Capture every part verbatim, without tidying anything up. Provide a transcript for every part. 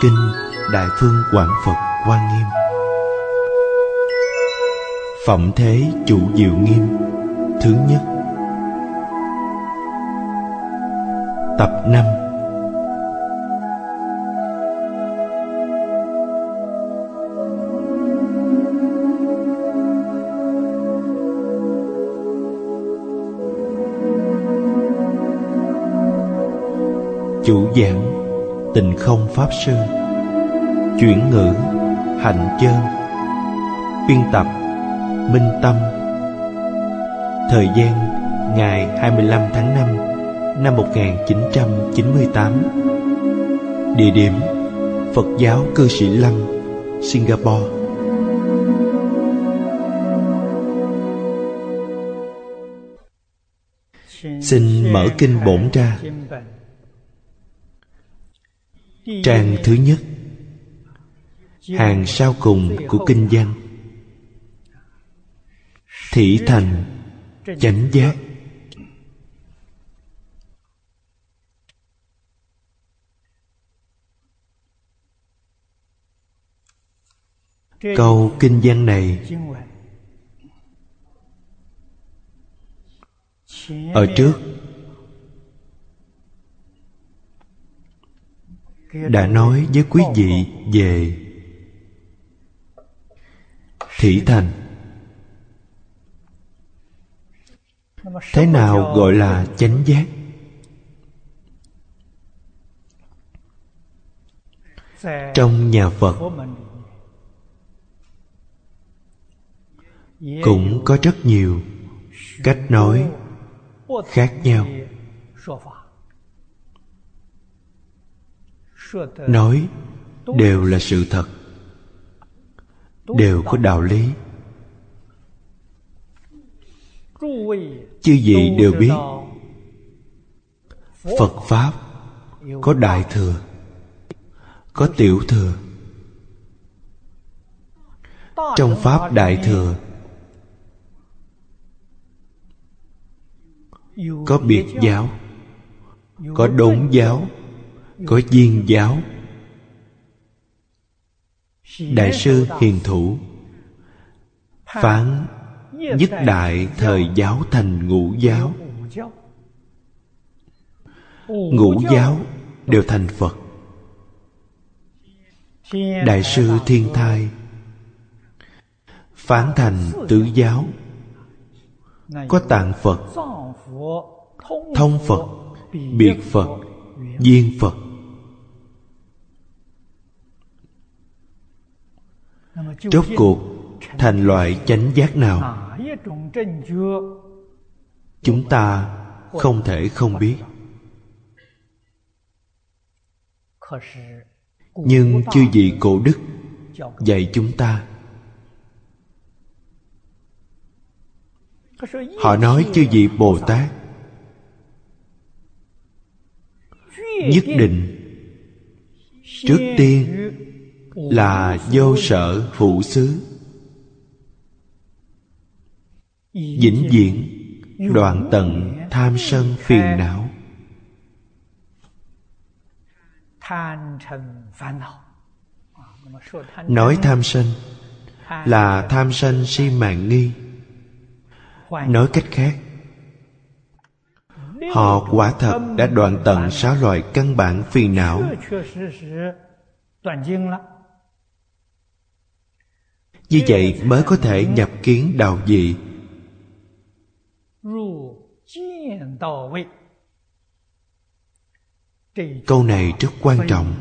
kinh Đại Phương Quảng Phật Quan Nghiêm. Phẩm thế Chủ Diệu Nghiêm thứ nhất. Tập năm. Chủ giảng Tịnh Không Pháp Sư. Chuyển ngữ Hạnh Chơn. Biên tập Minh Tâm. Thời gian ngày hai mươi lăm tháng năm năm một nghìn chín trăm chín mươi tám. Địa điểm Phật giáo Cư Sĩ Lăng, Singapore. Xin mở kinh bổn ra. Trang thứ nhất, hàng sau cùng của kinh văn. Thị thành chánh giác. Câu kinh văn này ở trước đã nói với quý vị về thị thành. Thế nào gọi là chánh giác? Trong nhà Phật cũng có rất nhiều cách nói khác nhau. Nói đều là sự thật, đều có đạo lý. Chư vị đều biết Phật Pháp có Đại Thừa, có Tiểu Thừa. Trong Pháp Đại Thừa có biệt giáo, có đốn giáo, có viên giáo. Đại sư Hiền Thủ phán nhất đại thời giáo thành ngũ giáo. Ngũ giáo đều thành Phật. Đại sư Thiên Thai phán thành tứ giáo. Có Tạng Phật, Thông Phật, Biệt Phật, Viên Phật. Rốt cuộc thành loại chánh giác nào? Chúng ta không thể không biết. Nhưng chư vị cổ đức dạy chúng ta. Họ nói chư vị Bồ Tát nhất định trước tiên là vô sở hữu xứ, vĩnh viễn đoạn tận tham sân phiền não. Nói tham sân là tham sân si mạn nghi. Nói cách khác, họ quả thật đã đoạn tận sáu loại căn bản phiền não. Như vậy mới có thể nhập kiến đạo vị. Câu này rất quan trọng.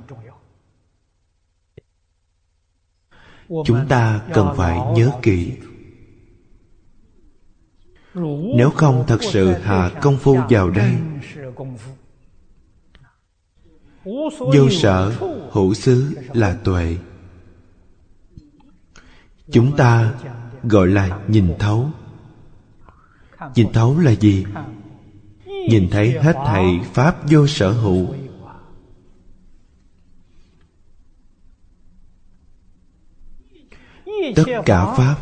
Chúng ta cần phải nhớ kỹ. Nếu không thật sự hạ công phu vào đây, vô sở hữu xứ là tuệ. Chúng ta gọi là nhìn thấu. Nhìn thấu là gì? Nhìn thấy hết thảy pháp vô sở hữu. Tất cả pháp.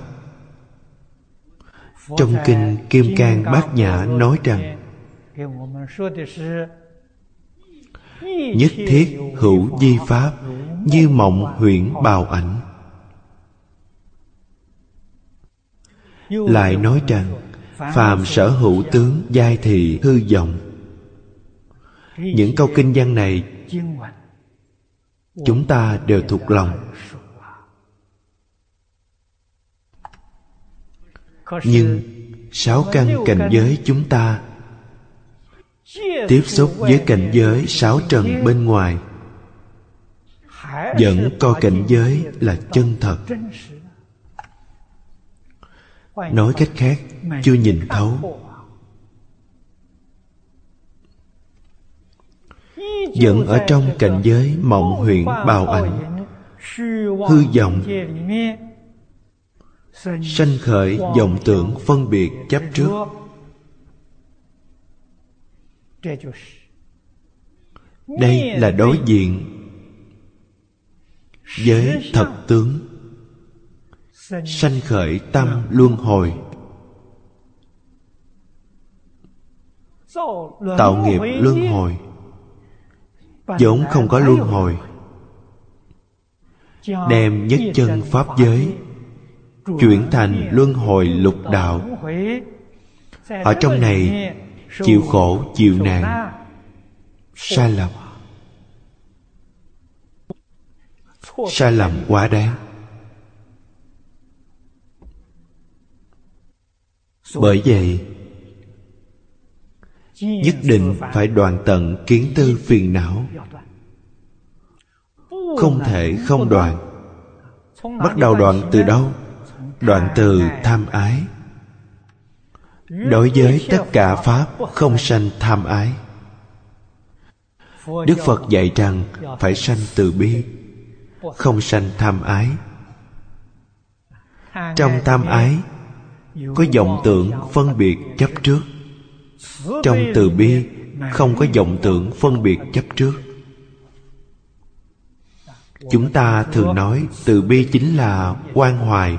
Trong kinh Kim Cang Bát Nhã nói rằng nhất thiết hữu vi pháp, như mộng huyễn bào ảnh. Lại nói rằng phàm sở hữu tướng giai thị hư vọng. Những câu kinh văn này chúng ta đều thuộc lòng. Nhưng sáu căn cảnh giới chúng ta tiếp xúc với cảnh giới sáu trần bên ngoài, vẫn coi cảnh giới là chân thật. Nói cách khác, chưa nhìn thấu. Vẫn ở trong cảnh giới mộng huyễn bào ảnh, hư vọng, sanh khởi vọng tưởng phân biệt chấp trước. Đây là đối diện với thật tướng, sanh khởi tâm luân hồi, tạo nghiệp luân hồi. Vốn không có luân hồi, đem nhất chân pháp giới chuyển thành luân hồi lục đạo. Ở trong này chịu khổ chịu nạn, sai lầm, sai lầm quá đáng. Bởi vậy nhất định phải đoạn tận kiến tư phiền não, không thể không đoạn. Bắt đầu đoạn từ đâu? Đoạn từ tham ái. Đối với tất cả pháp không sanh tham ái. Đức Phật dạy rằng phải sanh từ bi, không sanh tham ái. Trong tham ái có vọng tưởng phân biệt chấp trước. Trong từ bi không có vọng tưởng phân biệt chấp trước. Chúng ta thường nói từ bi chính là quan hoài,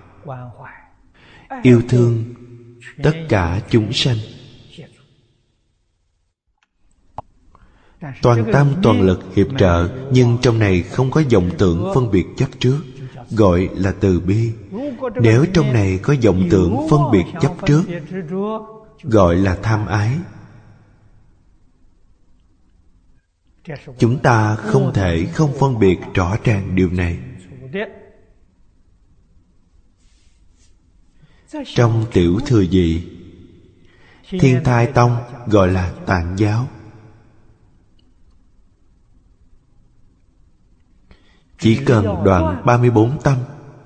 yêu thương tất cả chúng sanh, toàn tâm toàn lực hiệp trợ. Nhưng trong này không có vọng tưởng phân biệt chấp trước, gọi là từ bi. Nếu trong này có vọng tưởng phân biệt chấp trước, gọi là tham ái. Chúng ta không thể không phân biệt rõ ràng điều này. Trong tiểu thừa dị, Thiên Thai Tông gọi là Tạng giáo. Chỉ cần đoạn ba mươi bốn tâm,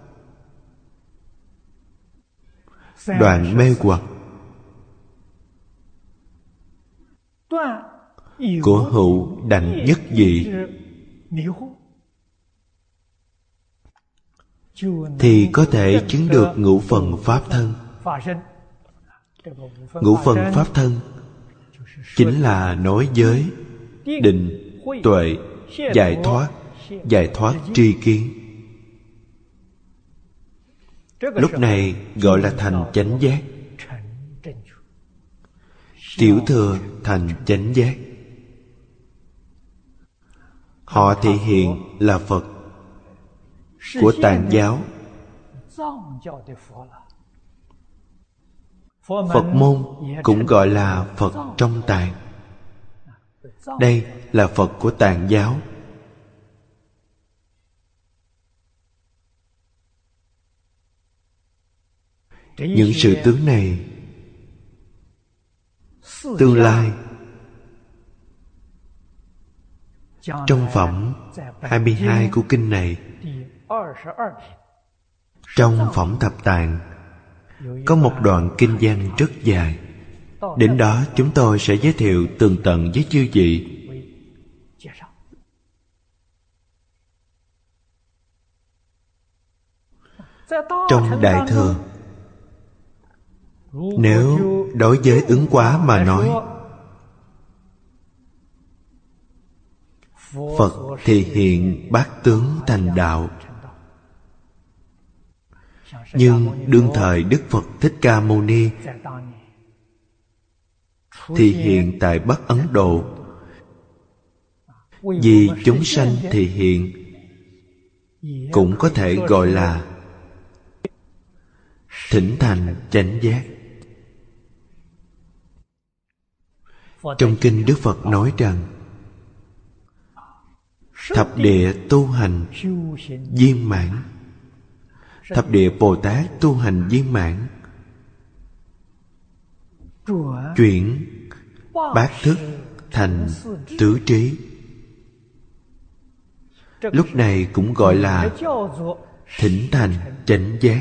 đoạn mê hoặc của hữu đảnh nhất dị, thì có thể chứng được ngũ phần pháp thân. Ngũ phần pháp thân chính là nói giới, định, tuệ, giải thoát, giải thoát tri kiến. Lúc này gọi là thành chánh giác. Tiểu thừa thành chánh giác. Họ thể hiện là Phật của Tạng giáo. Phật môn cũng gọi là Phật trong Tạng. Đây là Phật của Tạng giáo. Những sự tướng này tương lai trong phẩm hai mươi hai của kinh này, trong phẩm thập tạng có một đoạn kinh văn rất dài. Đến đó chúng tôi sẽ giới thiệu tường tận với chư vị. Trong Đại Thừa, nếu đối với ứng quá mà nói, Phật thì hiện bát tướng thành đạo. Nhưng đương thời Đức Phật Thích Ca Mâu Ni thì hiện tại Bắc Ấn Độ, vì chúng sanh thì hiện, cũng có thể gọi là thỉnh thành chánh giác. Trong kinh Đức Phật nói rằng thập địa tu hành viên mãn, thập địa Bồ Tát tu hành viên mãn, chuyển bát thức thành tứ trí. Lúc này cũng gọi là thỉnh thành chánh giác.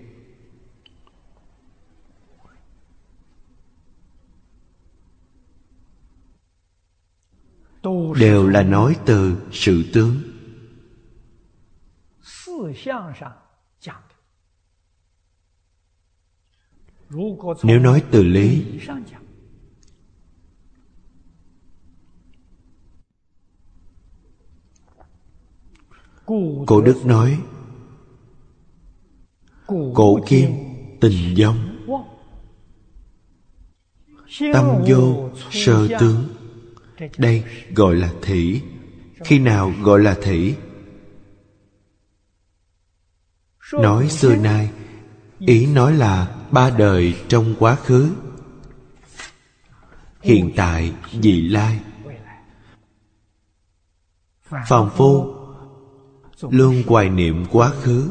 Đều là nói từ sự tướng. Nếu nói từ lý, Cổ Đức nói cổ kim tình giống, tâm vô sơ tướng. Đây gọi là thỉ. Khi nào gọi là thỉ? Nói xưa nay, ý nói là ba đời trong quá khứ, hiện tại, vị lai. Phàm phu luôn hoài niệm quá khứ,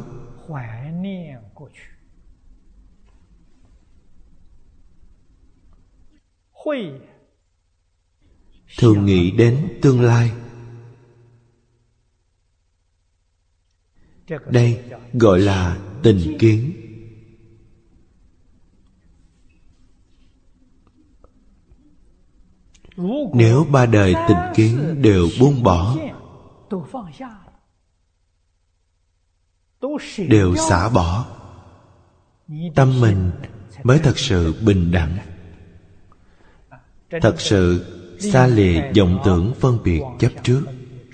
thường nghĩ đến tương lai. Đây gọi là tình kiến. Nếu ba đời tình kiến đều buông bỏ, đều xả bỏ, tâm mình mới thật sự bình đẳng, thật sự xa lìa vọng tưởng phân biệt chấp trước.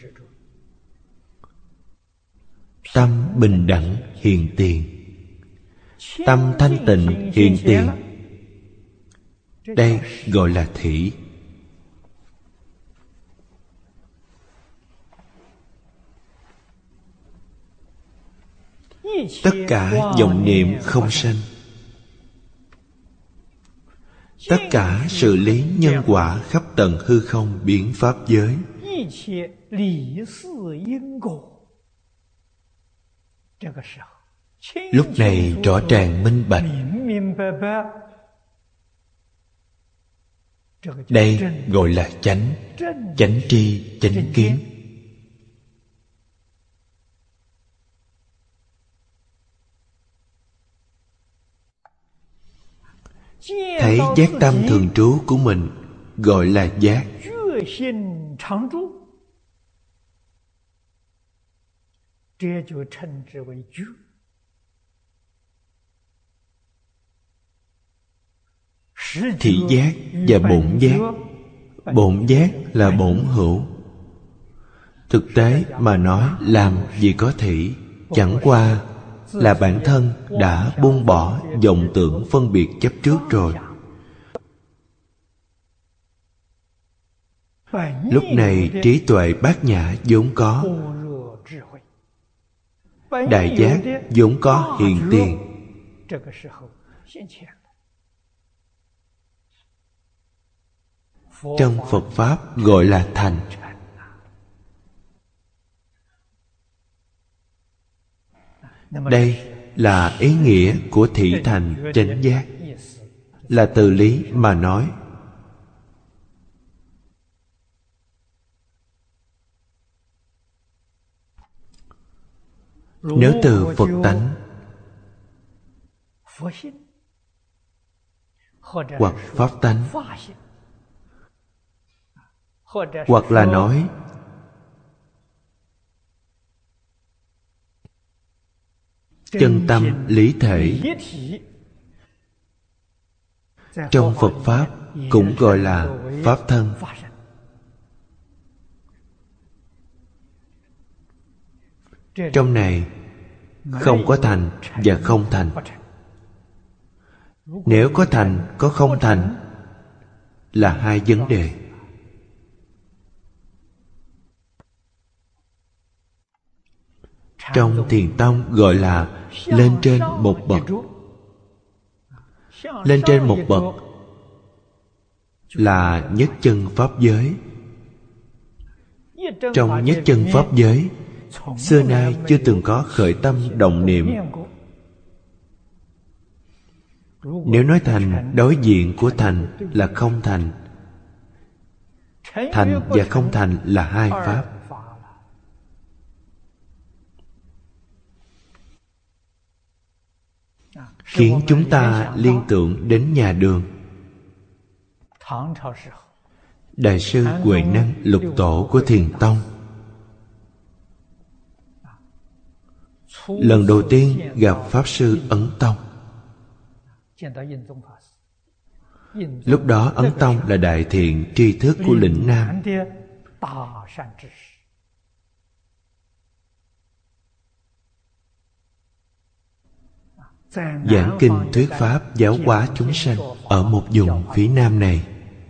Tâm bình đẳng hiện tiền, tâm thanh tịnh hiện tiền. Đây gọi là thỉ. Tất cả vọng niệm không sanh, tất cả sự lý nhân quả khắp tận hư không biến pháp giới, lúc này rõ ràng minh bạch. Đây gọi là chánh, chánh tri, chánh kiến. Thấy giác tâm thường trú của mình gọi là giác. Thị giác và bổn giác. Bổn giác là bổn hữu. Thực tế mà nói làm gì có thị, chẳng qua là bản thân đã buông bỏ vọng tưởng phân biệt chấp trước rồi. Lúc này trí tuệ bát nhã vốn có, đại giác vốn có hiện tiền. Trong Phật Pháp gọi là thành. Đây là ý nghĩa của thị thành chánh giác, là từ lý mà nói. Nếu từ Phật tánh hoặc Pháp tánh, hoặc là nói chân tâm lý thể, trong Phật Pháp cũng gọi là Pháp thân. Trong này không có thành và không thành. Nếu có thành, có không thành là hai vấn đề. Trong Thiền tông gọi là lên trên một bậc. Lên trên một bậc là nhất chân pháp giới. Trong nhất chân pháp giới, xưa nay chưa từng có khởi tâm động niệm. Nếu nói thành, đối diện của thành là không thành. Thành và không thành là hai pháp. Khiến chúng ta liên tưởng đến nhà Đường. Đại sư Huệ Năng lục tổ của Thiền tông lần đầu tiên gặp Pháp Sư Ấn Tông. Lúc đó Ấn Tông là đại thiện tri thức của lĩnh Nam. Giảng kinh thuyết pháp giáo hóa chúng sanh ở một vùng phía Nam này.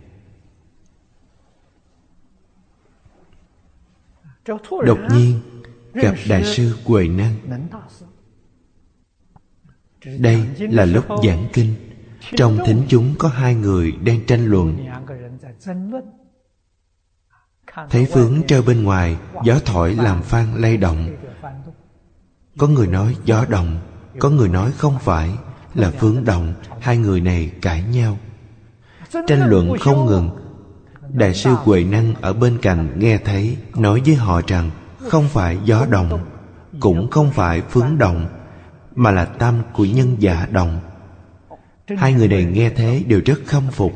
Đột nhiên gặp Đại sư Huệ Năng. Đây là lúc giảng kinh. Trong thính chúng có hai người đang tranh luận. Thấy phướng treo bên ngoài, gió thổi làm phan lay động. Có người nói gió động, có người nói không phải, là phướng động. Hai người này cãi nhau, tranh luận không ngừng. Đại sư Huệ Năng ở bên cạnh nghe thấy, nói với họ rằng không phải gió động, cũng không phải phướng động, mà là tâm của nhân giả động. Hai người này nghe thế đều rất khâm phục.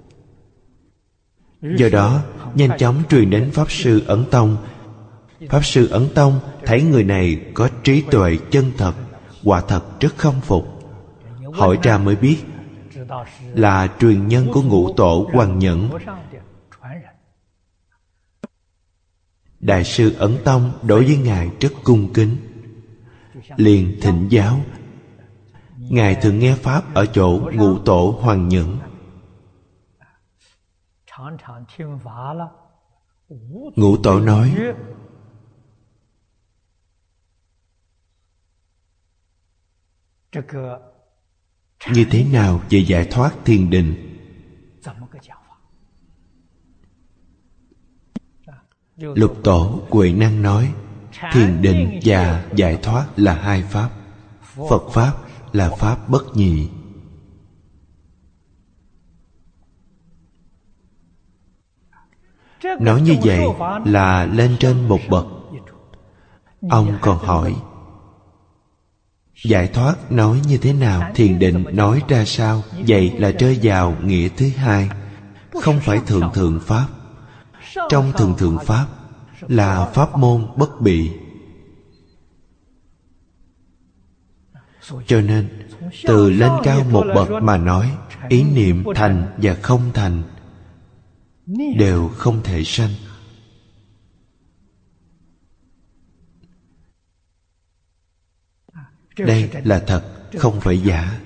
Do đó nhanh chóng truyền đến Pháp Sư Ấn Tông. Pháp Sư Ấn Tông thấy người này có trí tuệ chân thật, quả thật rất khâm phục. Hỏi ra mới biết là truyền nhân của ngũ tổ Hoằng Nhẫn. Đại sư Ấn Tông đối với Ngài rất cung kính, liền thỉnh giáo. Ngài thường nghe pháp ở chỗ ngũ tổ Hoằng Nhẫn. Ngũ tổ nói như thế nào về giải thoát thiền định. Lục tổ Huệ Năng nói thiền định và giải thoát là hai pháp. Phật pháp là pháp bất nhị. Nói như vậy là lên trên một bậc. Ông còn hỏi giải thoát nói như thế nào, thiền định nói ra sao? Vậy là rơi vào nghĩa thứ hai, không phải thượng thượng pháp. Trong thượng thượng pháp là pháp môn bất bị. Cho nên từ lên cao một bậc mà nói, ý niệm thành và không thành đều không thể sanh. Đây là thật, không phải giả.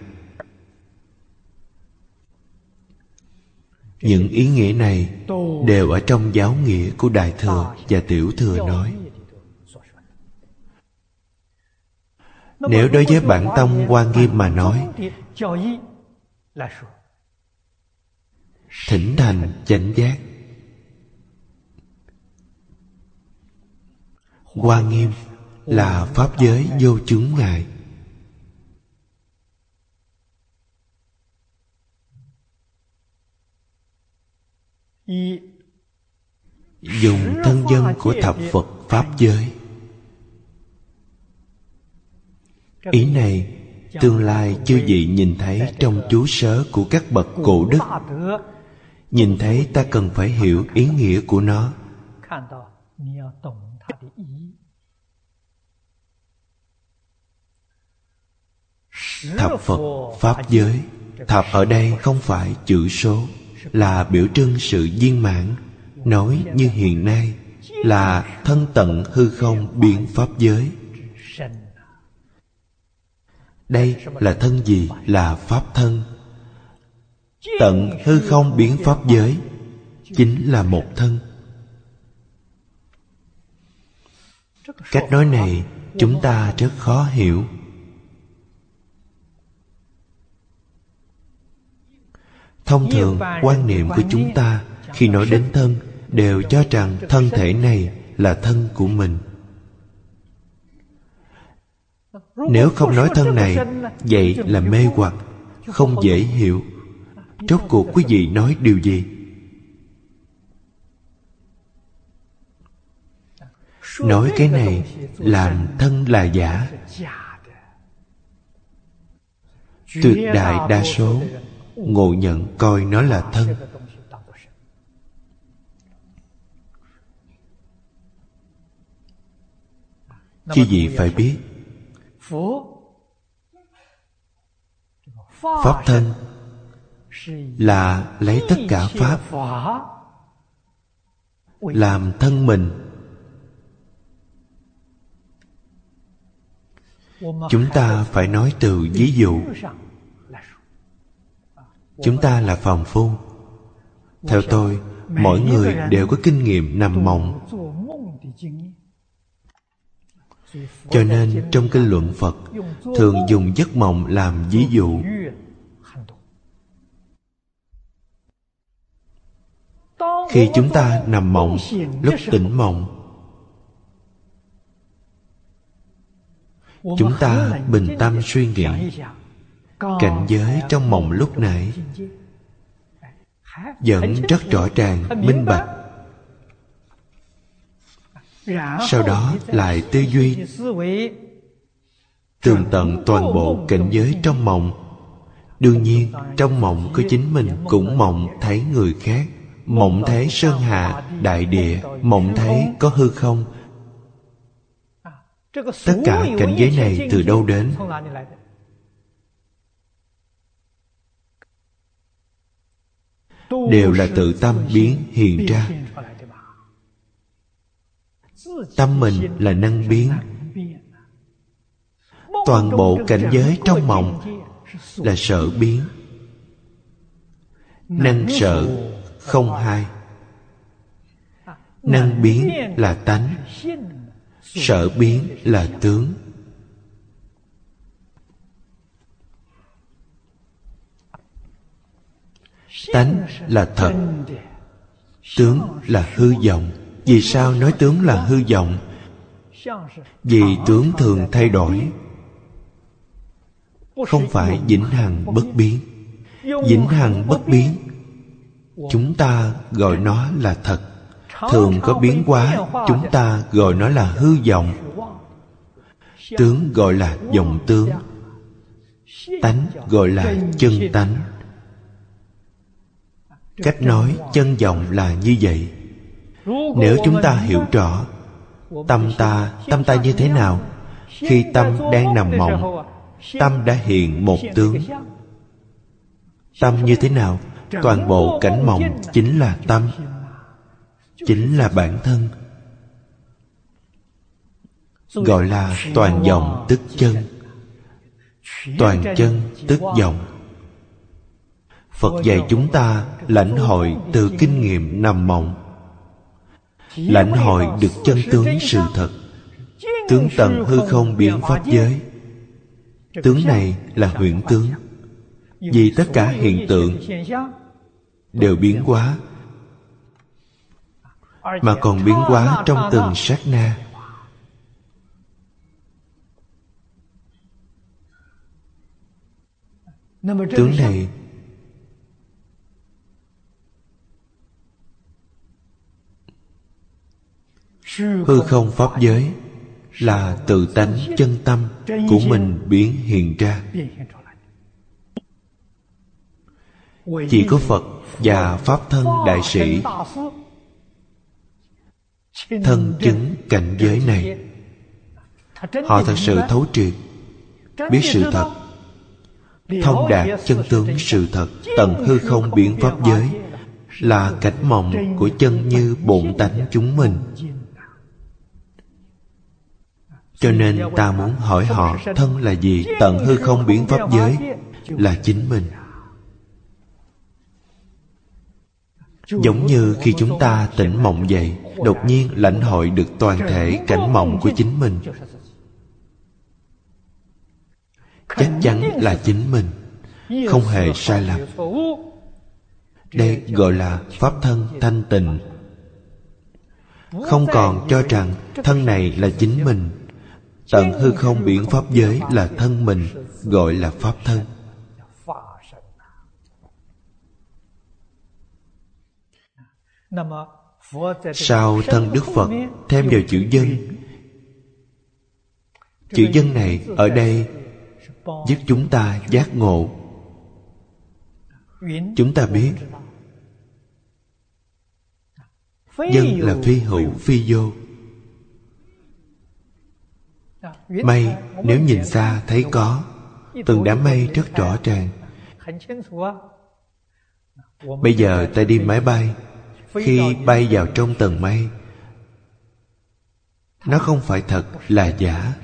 Những ý nghĩa này đều ở trong giáo nghĩa của Đại Thừa và Tiểu Thừa nói. Nếu đối với bản tông Hoa Nghiêm mà nói, thỉnh thành chánh giác. Hoa Nghiêm là pháp giới vô chướng ngại. Dùng thân dân của thập Phật pháp giới. Ý này tương lai chư vị nhìn thấy trong chú sớ của các bậc cổ đức. Nhìn thấy ta cần phải hiểu ý nghĩa của nó. Thập Phật pháp giới. Thập ở đây không phải chữ số, là biểu trưng sự viên mãn. Nói như hiện nay là thân tận hư không biến pháp giới. Đây là thân gì? Là pháp thân. Tận hư không biến pháp giới chính là một thân. Cách nói này chúng ta rất khó hiểu. Thông thường quan niệm của chúng ta khi nói đến thân đều cho rằng thân thể này là thân của mình. Nếu không nói thân này, vậy là mê hoặc, không dễ hiểu. Rốt cuộc quý vị nói điều gì? Nói cái này làm thân là giả. Tuyệt đại đa số ngộ nhận coi nó là thân. Quý vị phải biết, pháp thân là lấy tất cả pháp làm thân mình. Chúng ta phải nói từ ví dụ. Chúng ta là phàm phu. Theo tôi, mỗi người đều có kinh nghiệm nằm mộng. Cho nên trong kinh luận Phật thường dùng giấc mộng làm ví dụ. Khi chúng ta nằm mộng, lúc tỉnh mộng, chúng ta bình tâm suy nghĩ cảnh giới trong mộng lúc nãy vẫn rất rõ ràng, minh bạch. Sau đó lại tư duy tường tận toàn bộ cảnh giới trong mộng. Đương nhiên trong mộng có chính mình cũng mộng thấy người khác, mộng thấy sơn hà đại địa, mộng thấy có hư không. Tất cả cảnh giới này từ đâu đến? Đều là tự tâm biến hiện ra. Tâm mình là năng biến. Toàn bộ cảnh giới trong mộng là sở biến. Năng sở không hai. Năng biến là tánh, sở biến là tướng. Tánh là thật, tướng là hư vọng. Vì sao nói tướng là hư vọng? Vì tướng thường thay đổi, không phải vĩnh hằng bất biến. Vĩnh hằng bất biến, chúng ta gọi nó là thật. Thường có biến hóa, chúng ta gọi nó là hư vọng. Tướng gọi là vọng tướng, tánh gọi là chân tánh. Cách nói chân vọng là như vậy. Nếu chúng ta hiểu rõ tâm ta, tâm ta như thế nào? Khi tâm đang nằm mộng, tâm đã hiện một tướng. Tâm như thế nào? Toàn bộ cảnh mộng chính là tâm, chính là bản thân. Gọi là toàn vọng tức chân. Toàn chân tức vọng. Phật dạy chúng ta lãnh hội từ kinh nghiệm nằm mộng, lãnh hội được chân tướng sự thật. Tướng tận hư không biến pháp giới. Tướng này là huyễn tướng. Vì tất cả hiện tượng đều biến hóa, mà còn biến hóa trong từng sát na. Tướng này hư không pháp giới là tự tánh chân tâm của mình biến hiện ra. Chỉ có Phật và Pháp thân đại sĩ thân chứng cảnh giới này. Họ thật sự thấu triệt, biết sự thật, thông đạt chân tướng sự thật. Tận hư không biến pháp giới là cảnh mộng của chân như bổn tánh chúng mình. Cho nên ta muốn hỏi họ thân là gì? Tận hư không biến pháp giới là chính mình. Giống như khi chúng ta tỉnh mộng dậy, đột nhiên lãnh hội được toàn thể cảnh mộng của chính mình. chắc chắn là chính mình, không hề sai lầm. Đây gọi là pháp thân thanh tịnh. Không còn cho rằng thân này là chính mình, tận hư không biển pháp giới là thân mình, gọi là pháp thân. Sau thân Đức Phật thêm vào chữ dân. Chữ dân này ở đây giúp chúng ta giác ngộ. Chúng ta biết dân là phi hữu phi vô. Mây nếu nhìn xa thấy có, từng đám mây rất rõ ràng. Bây giờ ta đi máy bay, khi bay vào trong tầng mây, nó không phải thật, là giả.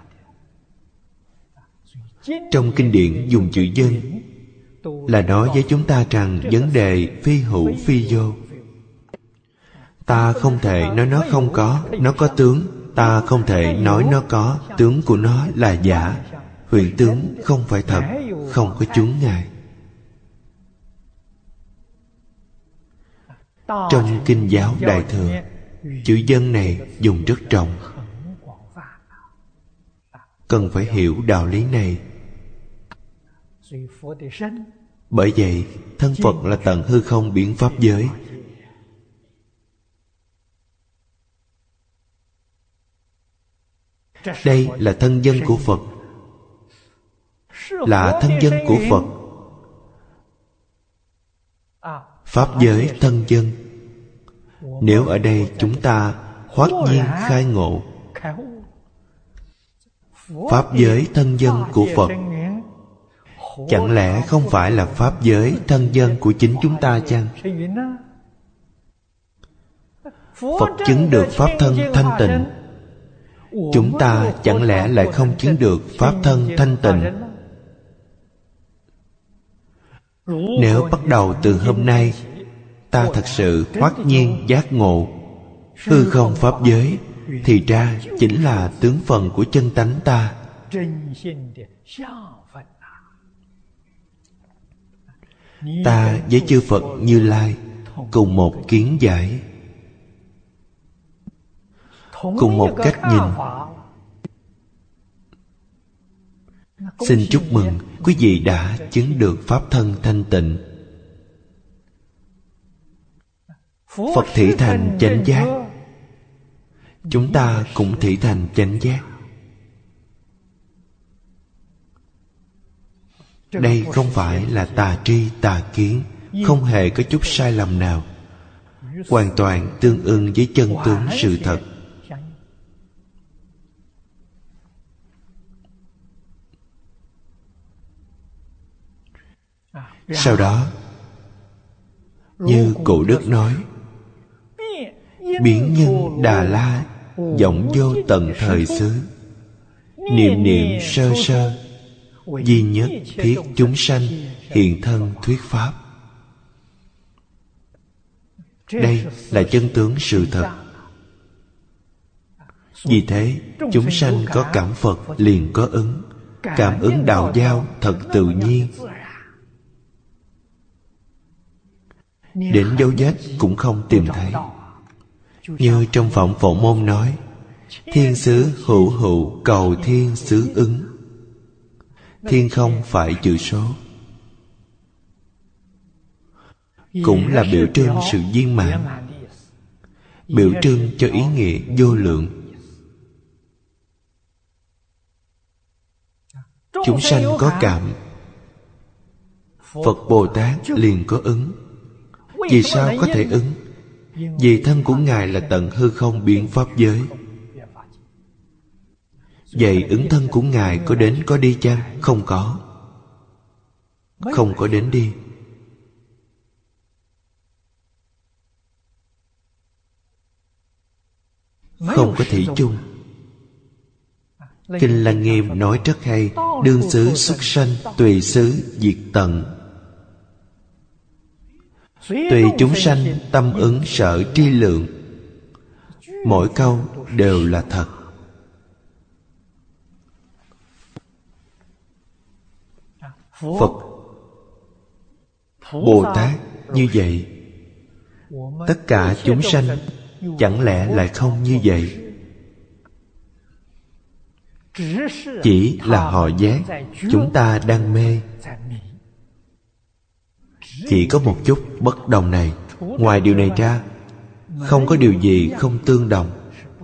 Trong kinh điển dùng chữ dân là nói với chúng ta rằng vấn đề phi hữu phi vô. Ta không thể nói nó không có, nó có tướng. Ta không thể nói nó có, tướng của nó là giả. Huyễn tướng không phải thật, không có chướng ngại. Trong kinh giáo Đại Thừa, chữ dân này dùng rất rộng. Cần phải hiểu đạo lý này. Bởi vậy thân Phật là tận hư không biển pháp giới. Đây là thân dân của Phật, là thân dân của Phật. Pháp giới thân dân. Nếu ở đây chúng ta hoát nhiên khai ngộ pháp giới thân dân của Phật, chẳng lẽ không phải là pháp giới thân dân của chính chúng ta chăng? Phật chứng được pháp thân thanh tịnh, chúng ta chẳng lẽ lại không chứng được pháp thân thanh tịnh? Nếu bắt đầu từ hôm nay ta thật sự hoát nhiên giác ngộ hư không pháp giới, thì ra chính là tướng phần của chân tánh ta. Ta với chư Phật Như Lai cùng một kiến giải, cùng một cách nhìn. Xin chúc mừng quý vị đã chứng được pháp thân thanh tịnh. Phật thị thành chánh giác, chúng ta cũng thị thành chánh giác. Đây không phải là tà tri tà kiến, không hề có chút sai lầm nào, hoàn toàn tương ưng với chân tướng sự thật. Sau đó, như Cụ Đức nói, biến nhân Đà La vọng vô tận thời xứ, niệm niệm sơ sơ, duy nhất thiết chúng sanh, hiện thân thuyết pháp. Đây là chân tướng sự thật. Vì thế chúng sanh có cảm Phật liền có ứng, cảm ứng đạo giao thật tự nhiên. Đến dấu vết cũng không tìm thấy. Như trong Phẩm Phổ Môn nói, thiên xứ hữu hữu cầu thiên xứ ứng. Thiên không phải chữ số, cũng là biểu trưng sự viên mãn, biểu trưng cho ý nghĩa vô lượng. Chúng sanh có cảm, Phật Bồ Tát liền có ứng. Vì sao có thể ứng? Vì thân của Ngài là tận hư không biến pháp giới. Vậy ứng thân của Ngài có đến có đi chăng? Không có. Không có đến đi. Không có thủy chung. Kinh Lăng Nghiêm nói rất hay: đương xứ xuất sanh, tùy xứ diệt tận. Tùy chúng sanh tâm ứng sở tri lượng. Mỗi câu đều là thật. Phật, Bồ Tát như vậy, tất cả chúng sanh chẳng lẽ lại không như vậy? Chỉ là họ giác, chúng ta đang mê. Chỉ có một chút bất đồng này. Ngoài điều này ra, không có điều gì không tương đồng.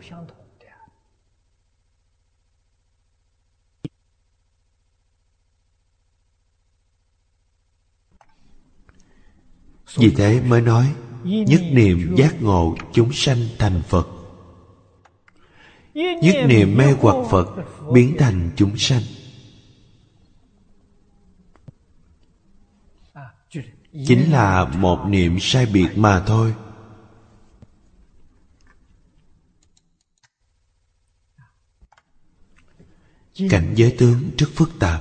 Vì thế mới nói nhất niệm giác ngộ chúng sanh thành Phật. Nhất niệm mê hoặc Phật biến thành chúng sanh. Chính là một niệm sai biệt mà thôi. Cảnh giới tướng rất phức tạp.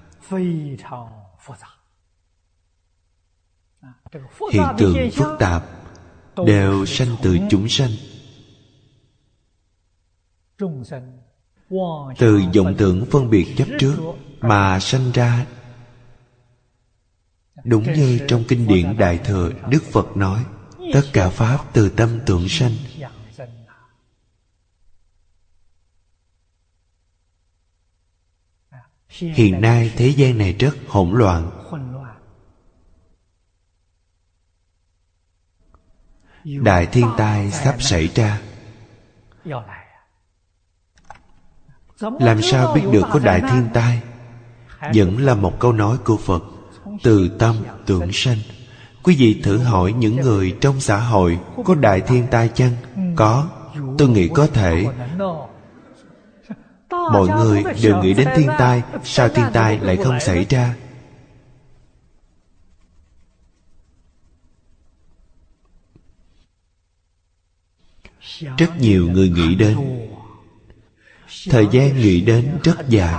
Hiện tượng phức tạp đều sanh từ chúng sanh. Từ vọng tưởng phân biệt chấp trước mà sanh ra. Đúng như trong kinh điển Đại Thừa, Đức Phật nói, tất cả pháp từ tâm tưởng sanh. Hiện nay thế gian này rất hỗn loạn. Đại thiên tai sắp xảy ra. Làm sao biết được có đại thiên tai? Vẫn là một câu nói của Phật, từ tâm tưởng sanh. Quý vị thử hỏi những người trong xã hội, có đại thiên tai chăng? Có, tôi nghĩ có thể. Mọi người đều nghĩ đến thiên tai, sao thiên tai lại không xảy ra? Rất nhiều người nghĩ đến. Thời gian nghĩ đến rất dài.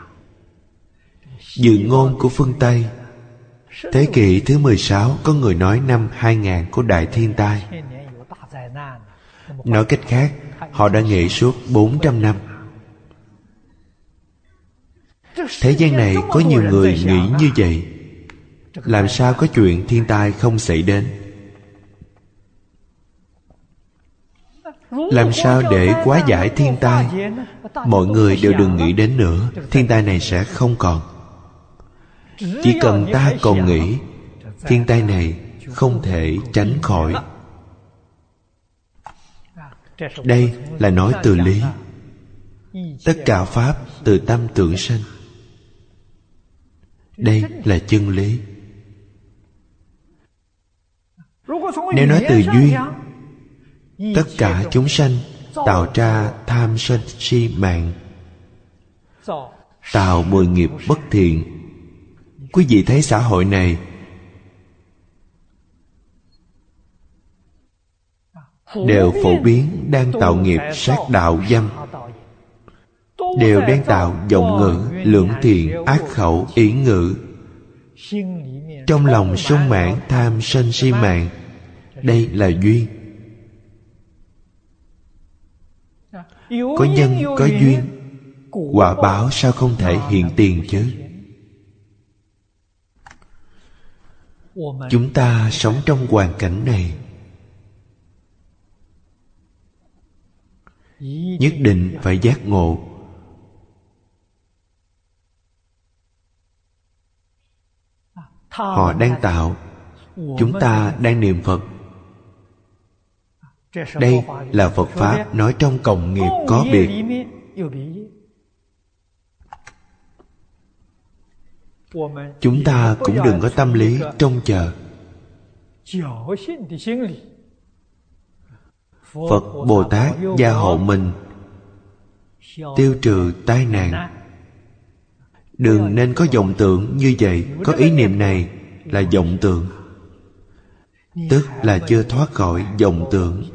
Dự ngôn của phương Tây, thế kỷ thứ mười sáu có người nói năm hai nghìn có đại thiên tai. Nói cách khác, họ đã nghĩ suốt bốn trăm năm. Thế gian này có nhiều người nghĩ như vậy. Làm sao có chuyện thiên tai không xảy đến? Làm sao để hóa giải thiên tai? Mọi người đều đừng nghĩ đến nữa, thiên tai này sẽ không còn. Chỉ cần ta còn nghĩ, thiên tai này không thể tránh khỏi. Đây là nói từ lý. Tất cả pháp từ tâm tưởng sanh. Đây là chân lý. Nếu nói từ duyên, tất cả chúng sanh tạo ra tham sân si mạng, tạo mười nghiệp bất thiện. Quý vị thấy xã hội này đều phổ biến đang tạo nghiệp sát đạo dâm, đều đang tạo vọng ngữ, lưỡng thiện, ác khẩu, ý ngữ. Trong lòng sung mãn tham sân si mạng. Đây là duyên. Có nhân có duyên, quả báo sao không thể hiện tiền chứ? Chúng ta sống trong hoàn cảnh này, nhất định phải giác ngộ. Họ đang tạo, chúng ta đang niệm Phật. Đây là Phật Pháp nói trong cộng nghiệp có biệt. Chúng ta cũng đừng có tâm lý trông chờ. Phật Bồ Tát gia hộ mình, tiêu trừ tai nạn. Đừng nên có vọng tưởng như vậy. Có ý niệm này là vọng tưởng, tức là chưa thoát khỏi vọng tưởng.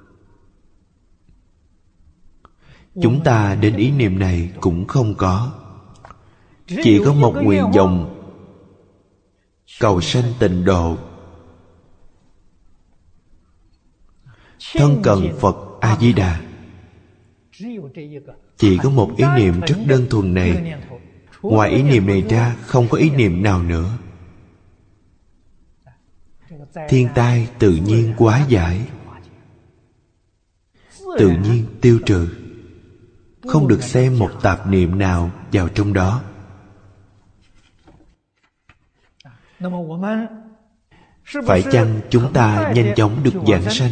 Chúng ta đến ý niệm này cũng không có. Chỉ có một nguyện vọng cầu sanh tịnh độ, thân cận Phật A-di-đà. Chỉ có một ý niệm rất đơn thuần này Ngoài ý niệm này ra không có ý niệm nào nữa. Thiên tai tự nhiên hóa giải, tự nhiên tiêu trừ, không được xem một tạp niệm nào vào trong đó. Phải chăng chúng ta nhanh chóng được giảng sanh?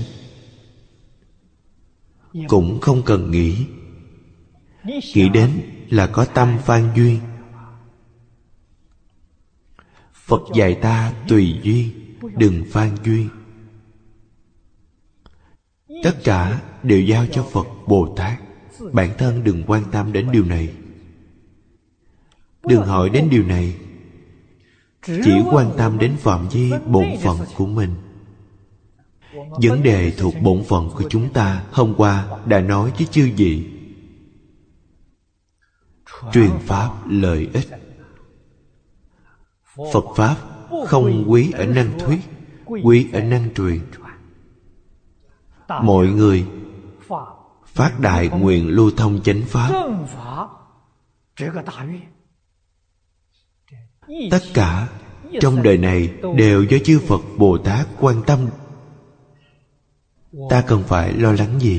Cũng không cần nghĩ. Nghĩ đến là có tâm phan duyên. Phật dạy ta tùy duyên, đừng phan duyên. Tất cả đều giao cho Phật Bồ Tát. Bản thân đừng quan tâm đến điều này, đừng hỏi đến điều này. Chỉ quan tâm đến phạm vi bổn phận của mình. Vấn đề thuộc bổn phận của chúng ta hôm qua đã nói với chư vị. Truyền pháp lợi ích. Phật pháp không quý ở năng thuyết, quý ở năng truyền. Mọi người phát đại nguyện lưu thông chánh pháp. Tất cả trong đời này đều do chư Phật Bồ Tát quan tâm. Ta cần phải lo lắng gì?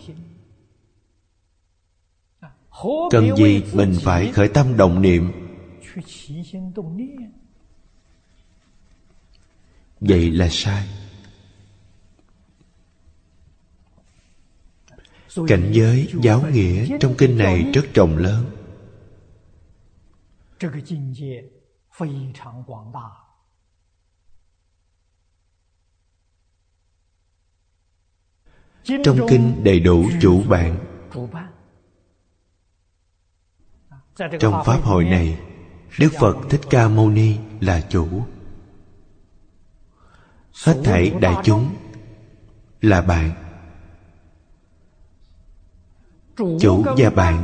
Cần gì mình phải khởi tâm động niệm? Vậy là sai. Cảnh giới giáo nghĩa trong kinh này rất rộng lớn. Trong kinh đầy đủ chủ bạn. Trong pháp hội này, Đức Phật Thích Ca Mâu Ni là chủ. Hết thảy đại chúng là bạn. Chủ và bạn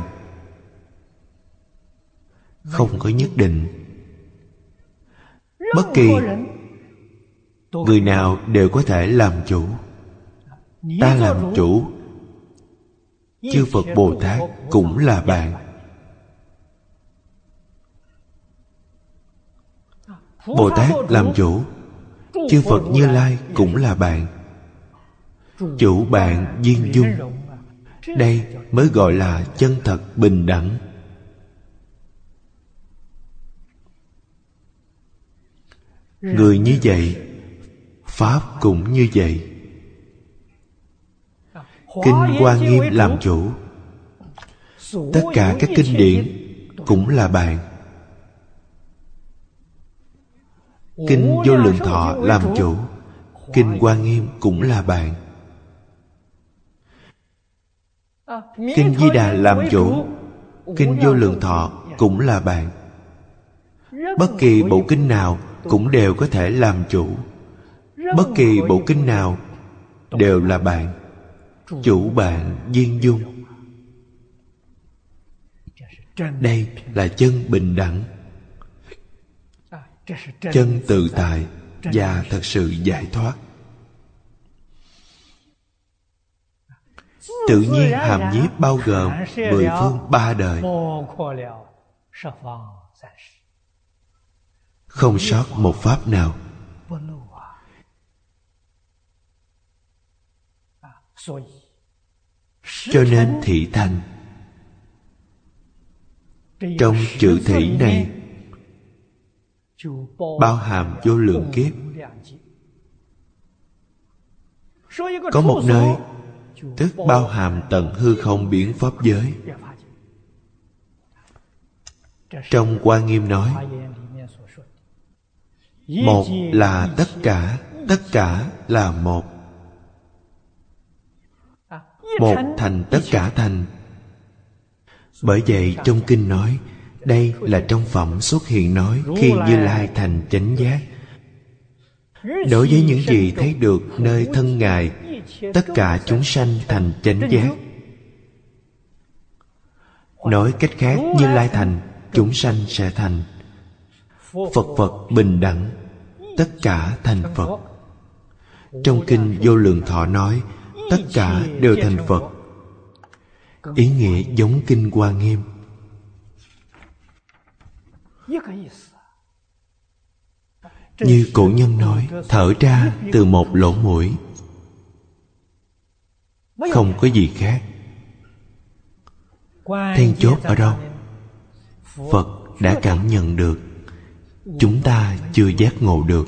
không có nhất định. Bất kỳ người nào đều có thể làm chủ. Ta làm chủ, chư Phật Bồ Tát cũng là bạn. Bồ Tát làm chủ, chư Phật Như Lai cũng là bạn. Chủ bạn duyên dung. Đây mới gọi là chân thật bình đẳng. Người như vậy, pháp cũng như vậy. Kinh Hoa Nghiêm làm chủ. Tất cả các kinh điển cũng là bạn. Kinh Vô Lượng Thọ làm chủ. Kinh Hoa Nghiêm cũng là bạn. Kinh Di Đà làm chủ. Kinh Vô Lượng Thọ cũng là bạn. Bất kỳ bộ kinh nào cũng đều có thể làm chủ. Bất kỳ bộ kinh nào đều là bạn. Chủ bạn duyên dung. Đây là chân bình đẳng, chân tự tại và thật sự giải thoát. Tự nhiên hàm nhiếp bao gồm mười phương ba đời, không sót một pháp nào. Cho nên thị thành trong chữ thị này bao hàm vô lượng kiếp. Có một nơi tức bao hàm tận hư không biến pháp giới. Trong Hoa Nghiêm nói, một là tất cả, tất cả là một. Một thành tất cả thành. Bởi vậy trong kinh nói, đây là trong phẩm xuất hiện nói khi Như Lai thành chánh giác. Đối với những gì thấy được nơi thân Ngài, tất cả chúng sanh thành chánh giác. Nói cách khác, Như Lai thành, chúng sanh sẽ thành. Phật Phật bình đẳng, tất cả thành Phật. Trong kinh Vô Lượng Thọ nói, tất cả đều thành Phật. Ý nghĩa giống kinh Hoa Nghiêm. Như cổ nhân nói, thở ra từ một lỗ mũi, không có gì khác. Then chốt ở đâu? Phật đã cảm nhận được, chúng ta chưa giác ngộ được.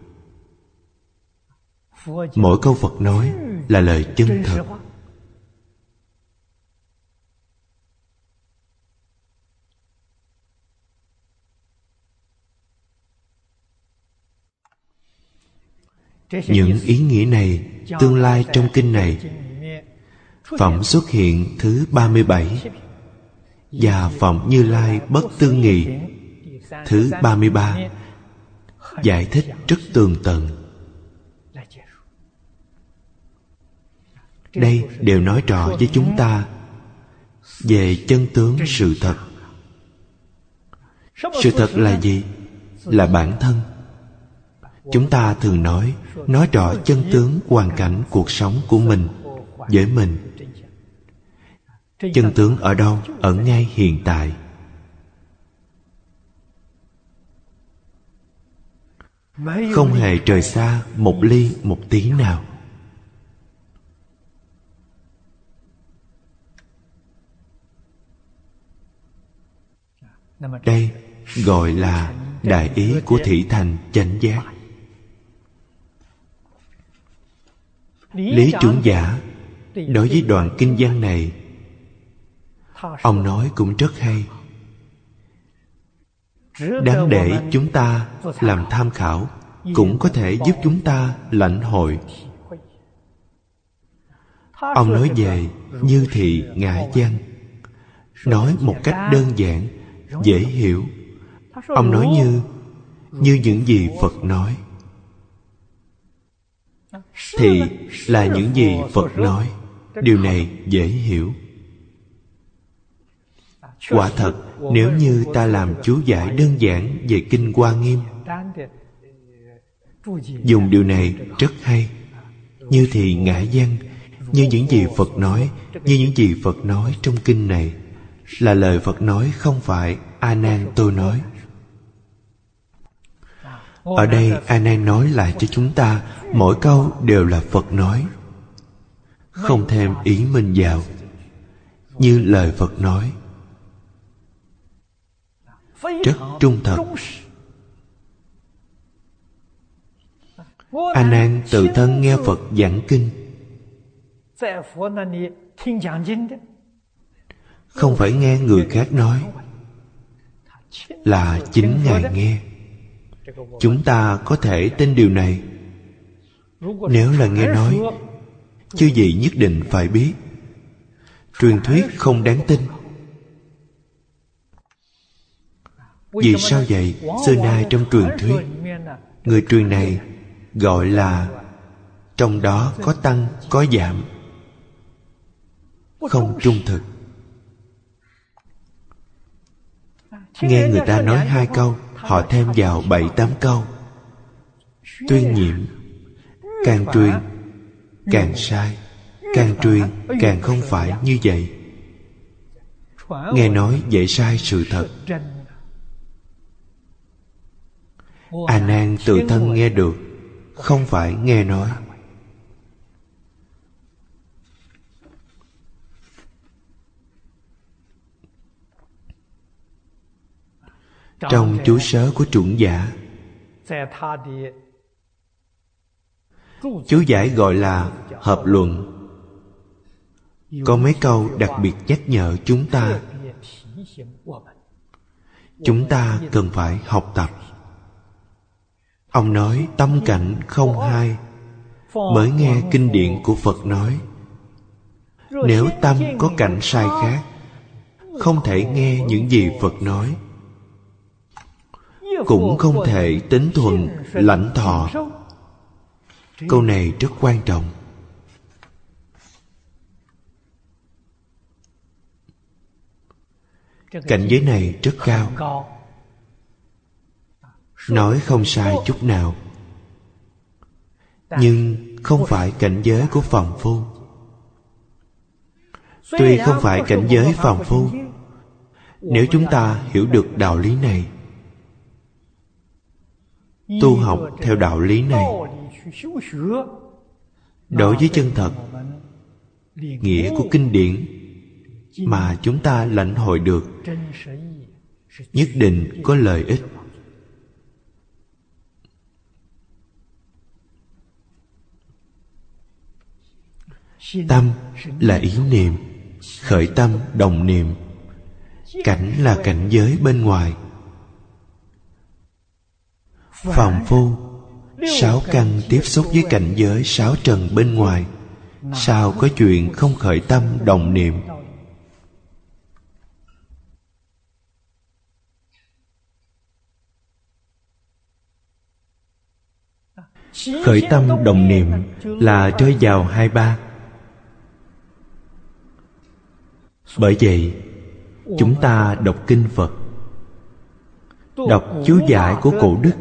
Mỗi câu Phật nói là lời chân thật. Những ý nghĩa này tương lai trong kinh này, phẩm xuất hiện thứ ba mươi bảy và phẩm Như Lai bất tư nghị thứ ba mươi ba giải thích rất tường tận. Đây đều nói rõ với chúng ta về chân tướng sự thật. Sự thật là gì? Là bản thân. Chúng ta thường nói, nói rõ chân tướng hoàn cảnh cuộc sống của mình với mình. Chân tướng ở đâu? Ở ngay hiện tại. Không hề rời xa một ly một tí nào. Đây gọi là đại ý của thị thành chánh giác. Lý Trưởng Giả đối với đoạn kinh văn này, ông nói cũng rất hay, đáng để chúng ta làm tham khảo, cũng có thể giúp chúng ta lãnh hội. Ông nói về như thị ngã văn, nói một cách đơn giản, dễ hiểu. Ông nói như như những gì Phật nói. Thị là những gì Phật nói. Điều này dễ hiểu. Quả thật, nếu như ta làm chú giải đơn giản về Kinh Hoa Nghiêm, dùng điều này rất hay. Như thị ngã văn, như những gì Phật nói, như những gì Phật nói trong kinh này là lời Phật nói, không phải A Nan tôi nói. Ở đây A Nan nói lại cho chúng ta, mỗi câu đều là Phật nói, không thêm ý mình vào, như lời Phật nói, rất trung thật. A Nan tự thân nghe Phật giảng kinh, không phải nghe người khác nói, là chính Ngài nghe. Chúng ta có thể tin điều này. Nếu là nghe nói, chư vị nhất định phải biết. Truyền thuyết không đáng tin. Vì sao vậy? Xưa nay trong truyền thuyết, người truyền này gọi là trong đó có tăng có giảm, không trung thực. Nghe người ta nói hai câu, họ thêm vào bảy tám câu. Tuyên nhiệm, càng truyền càng sai, càng truyền càng không phải như vậy. Nghe nói dễ sai sự thật. A Nan tự thân nghe được, không phải nghe nói. Trong chú sớ của Trưởng Giả, chú giải gọi là hợp luận, có mấy câu đặc biệt nhắc nhở chúng ta. Chúng ta cần phải học tập. Ông nói tâm cảnh không hai, mới nghe kinh điển của Phật nói. Nếu tâm có cảnh sai khác, không thể nghe những gì Phật nói, cũng không thể tín thuận lãnh thọ. Câu này rất quan trọng. Cảnh giới này rất cao, nói không sai chút nào. Nhưng không phải cảnh giới của phàm phu. Tuy không phải cảnh giới phàm phu, nếu chúng ta hiểu được đạo lý này, tu học theo đạo lý này. Đối với chân thật, nghĩa của kinh điển mà chúng ta lãnh hội được nhất định có lợi ích. Tâm là ý niệm, khởi tâm đồng niệm. Cảnh là cảnh giới bên ngoài. Phàm phu sáu căn tiếp xúc với cảnh giới sáu trần bên ngoài, sao có chuyện không khởi tâm đồng niệm? Khởi tâm đồng niệm là rơi vào hai ba. Bởi vậy chúng ta đọc kinh Phật, đọc chú giải của cổ đức,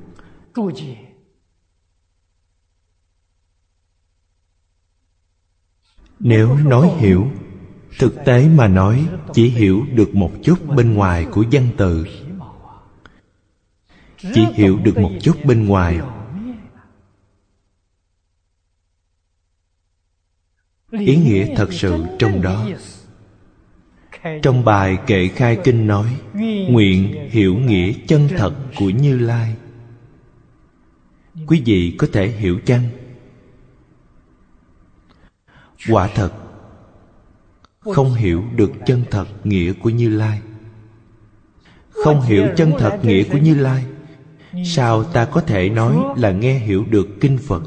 nếu nói hiểu, thực tế mà nói chỉ hiểu được một chút bên ngoài của văn tự, chỉ hiểu được một chút bên ngoài. Ý nghĩa thật sự trong đó. Trong bài kệ khai kinh nói, nguyện hiểu nghĩa chân thật của Như Lai. Quý vị có thể hiểu chăng? Quả thật không hiểu được chân thật nghĩa của Như Lai. Không hiểu chân thật nghĩa của Như Lai, sao ta có thể nói là nghe hiểu được kinh Phật?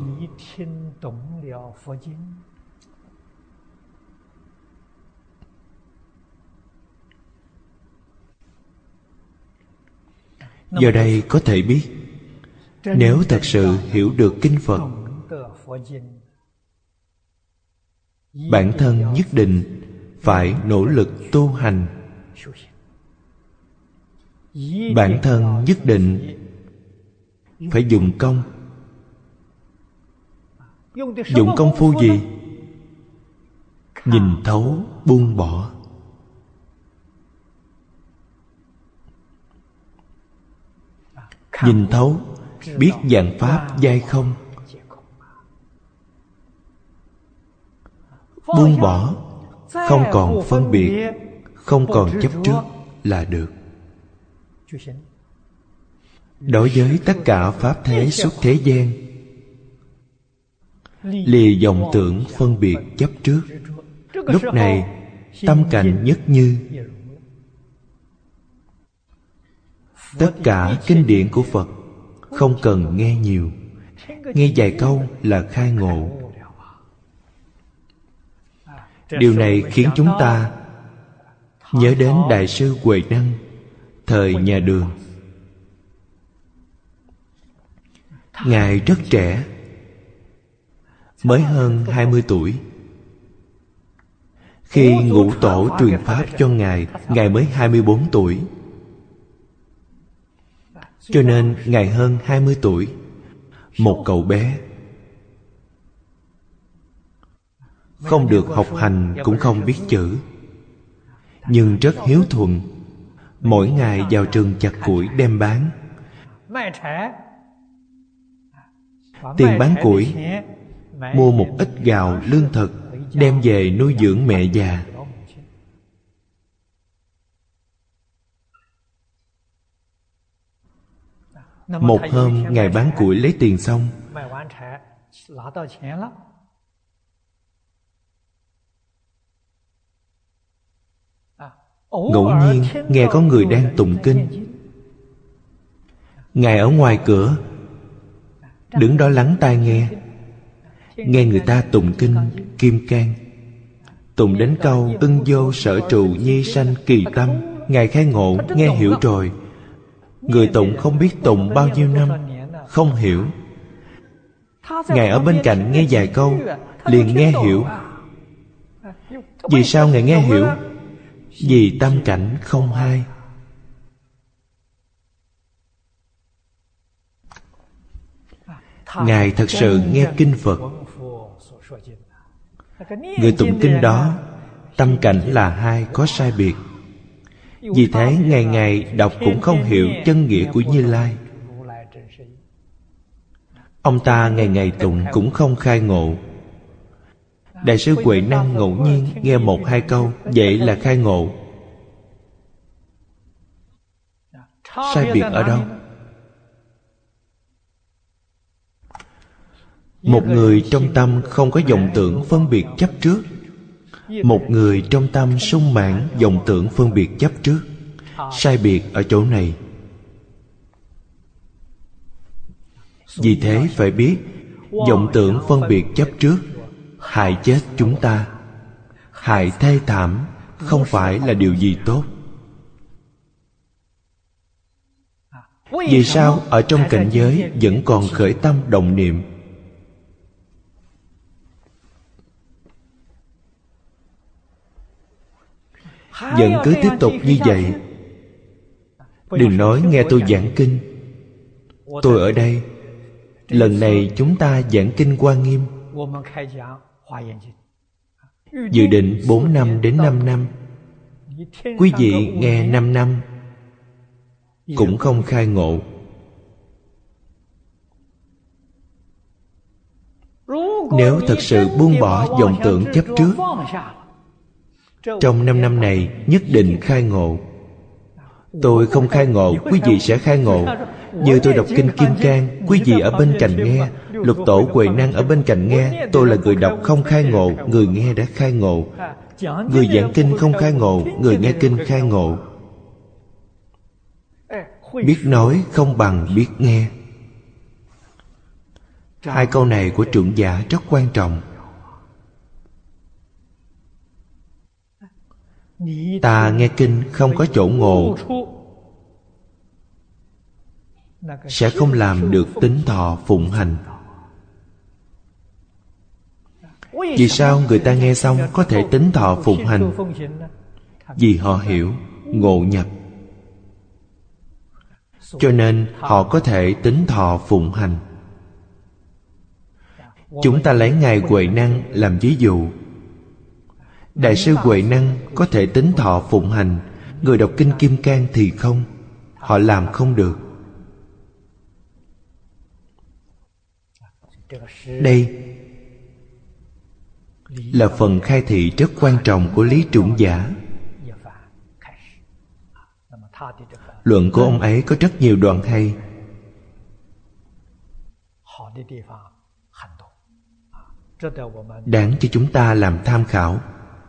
Do đây có thể biết, nếu thật sự hiểu được kinh Phật, bản thân nhất định phải nỗ lực tu hành. Bản thân nhất định phải dùng công. Dùng công phu gì? Nhìn thấu, buông bỏ. Nhìn thấu, biết vạn pháp giai không. Buông bỏ, không còn phân biệt, không còn chấp trước là được. Đối với tất cả pháp thế xuất thế gian, lìa vọng tưởng phân biệt chấp trước, lúc này tâm cảnh nhất như. Tất cả kinh điển của Phật không cần nghe nhiều, nghe vài câu là khai ngộ. Điều này khiến chúng ta nhớ đến Đại sư Huệ Năng thời nhà Đường. Ngài rất trẻ, mới hơn hai mươi tuổi. Khi Ngũ Tổ truyền pháp cho Ngài, Ngài mới hai mươi bốn tuổi. Cho nên Ngài hơn hai mươi tuổi, một cậu bé, không được học hành cũng không biết chữ, nhưng rất hiếu thuận. Mỗi ngày vào trường chặt củi đem bán. Tiền bán củi, mua một ít gạo lương thực, đem về nuôi dưỡng mẹ già. Một hôm Ngài bán củi lấy tiền xong, ngẫu nhiên nghe có người đang tụng kinh. Ngài ở ngoài cửa, đứng đó lắng tai nghe. Nghe người ta tụng kinh Kim Cang, tụng đến câu ưng vô sở trụ nhi sanh kỳ tâm. Ngài khai ngộ, nghe hiểu rồi. Người tụng không biết tụng bao nhiêu năm, không hiểu. Ngài ở bên cạnh nghe vài câu, liền nghe hiểu. Vì sao Ngài nghe hiểu? Vì tâm cảnh không hai. Ngài thật sự nghe kinh Phật. Người tụng kinh đó, tâm cảnh là hai, có sai biệt. Vì thế ngày ngày đọc cũng không hiểu chân nghĩa của Như Lai. Ông ta ngày ngày tụng cũng không khai ngộ. Đại sư Huệ Năng ngẫu nhiên nghe một hai câu, vậy là khai ngộ. Sai biệt ở đâu? Một người trong tâm không có vọng tưởng phân biệt chấp trước, một người trong tâm sung mãn vọng tưởng phân biệt chấp trước. Sai biệt ở chỗ này. Vì thế phải biết, vọng tưởng phân biệt chấp trước hại chết chúng ta, hại thê thảm, không phải là điều gì tốt. Vì sao ở trong cảnh giới vẫn còn khởi tâm động niệm? Vẫn cứ tiếp tục như vậy. Đừng nói nghe tôi giảng kinh. Tôi ở đây, lần này chúng ta giảng kinh Hoa Nghiêm, dự định bốn năm đến năm năm. Quý vị nghe năm năm cũng không khai ngộ. Nếu thật sự buông bỏ vọng tưởng chấp trước, trong năm năm này nhất định khai ngộ. Tôi không khai ngộ, quý vị sẽ khai ngộ. Như tôi đọc kinh Kim Cang, quý vị ở bên cạnh nghe, Lục Tổ Huệ Năng ở bên cạnh nghe. Tôi là người đọc không khai ngộ, người nghe đã khai ngộ. Người giảng kinh không khai ngộ, người nghe kinh khai ngộ. Biết nói không bằng biết nghe. Hai câu này của trưởng giả rất quan trọng. Ta nghe kinh không có chỗ ngộ, sẽ không làm được tín thọ phụng hành. Vì sao người ta nghe xong có thể tín thọ phụng hành? Vì họ hiểu, ngộ nhập, cho nên họ có thể tín thọ phụng hành. Chúng ta lấy Ngài Huệ Năng làm ví dụ. Đại sư Huệ Năng có thể tín thọ phụng hành, người đọc kinh Kim Cang thì không. Họ làm không được. Đây là phần khai thị rất quan trọng của Lý Trưởng Giả. Luận của ông ấy có rất nhiều đoạn hay. Đáng cho chúng ta làm tham khảo.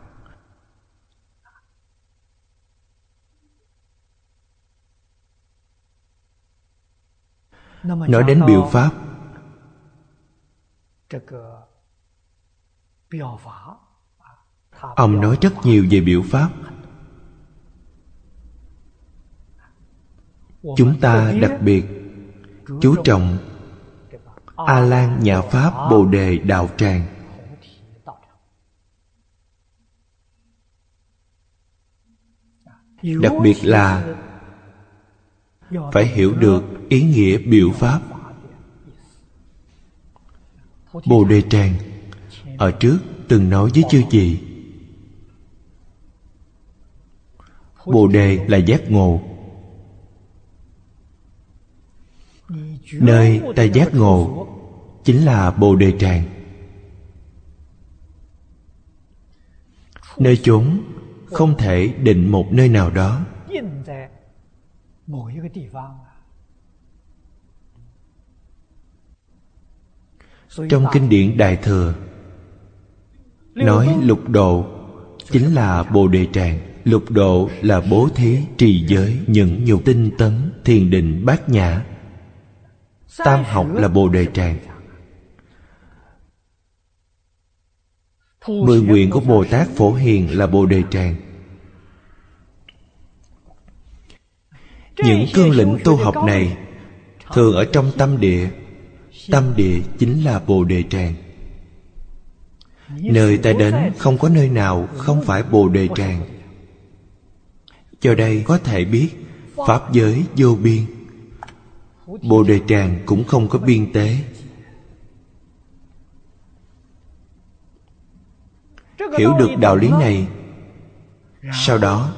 Nói đến biểu pháp, ông nói rất nhiều về biểu pháp. Chúng ta đặc biệt chú trọng A Lan Nhã Pháp Bồ Đề Đạo Tràng. Đặc biệt là phải hiểu được ý nghĩa biểu pháp. Bồ Đề Tràng ở trước từng nói với chư vị, Bồ Đề là giác ngộ. Nơi ta giác ngộ chính là Bồ Đề Tràng. Nơi chốn không thể định một nơi nào đó. Trong kinh điển Đại Thừa nói lục độ chính là Bồ Đề Tràng. Lục độ là bố thí, trì giới, nhẫn nhục, tinh tấn, thiền định, bát nhã. Tam học là Bồ Đề Tràng. Mười nguyện của Bồ Tát Phổ Hiền là Bồ Đề Tràng. Những cương lĩnh tu học này thường ở trong tâm địa. Tâm địa chính là Bồ Đề Tràng. Nơi ta đến không có nơi nào không phải Bồ Đề Tràng. Do đây có thể biết pháp giới vô biên, Bồ Đề Tràng cũng không có biên tế. Hiểu được đạo lý này, sau đó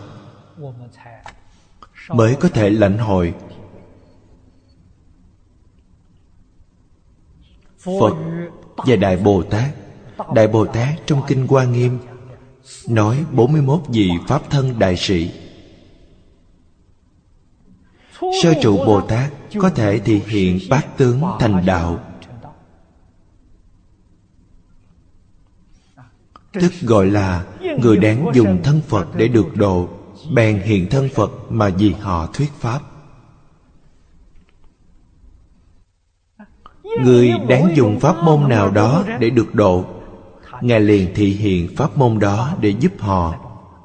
mới có thể lãnh hội. Phật và Đại Bồ Tát. Đại Bồ Tát trong Kinh Hoa Nghiêm nói bốn mươi mốt vị Pháp thân đại sĩ. Sơ trụ Bồ Tát có thể thị hiện bát tướng thành đạo, tức gọi là người đáng dùng thân Phật để được độ, bèn hiện thân Phật mà vì họ thuyết Pháp. Người đáng dùng pháp môn nào đó để được độ, Ngài liền thị hiện pháp môn đó để giúp họ.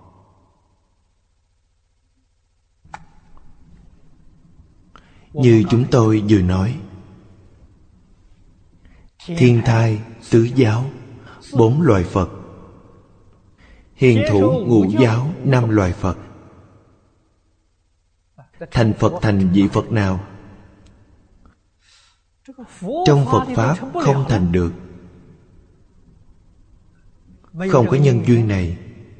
Như chúng tôi vừa nói, thiên thai, tứ giáo, bốn loài Phật, hiền thủ ngũ giáo, năm loài Phật. Thành Phật thành vị Phật nào? Trong Phật Pháp không thành được, không có nhân duyên này.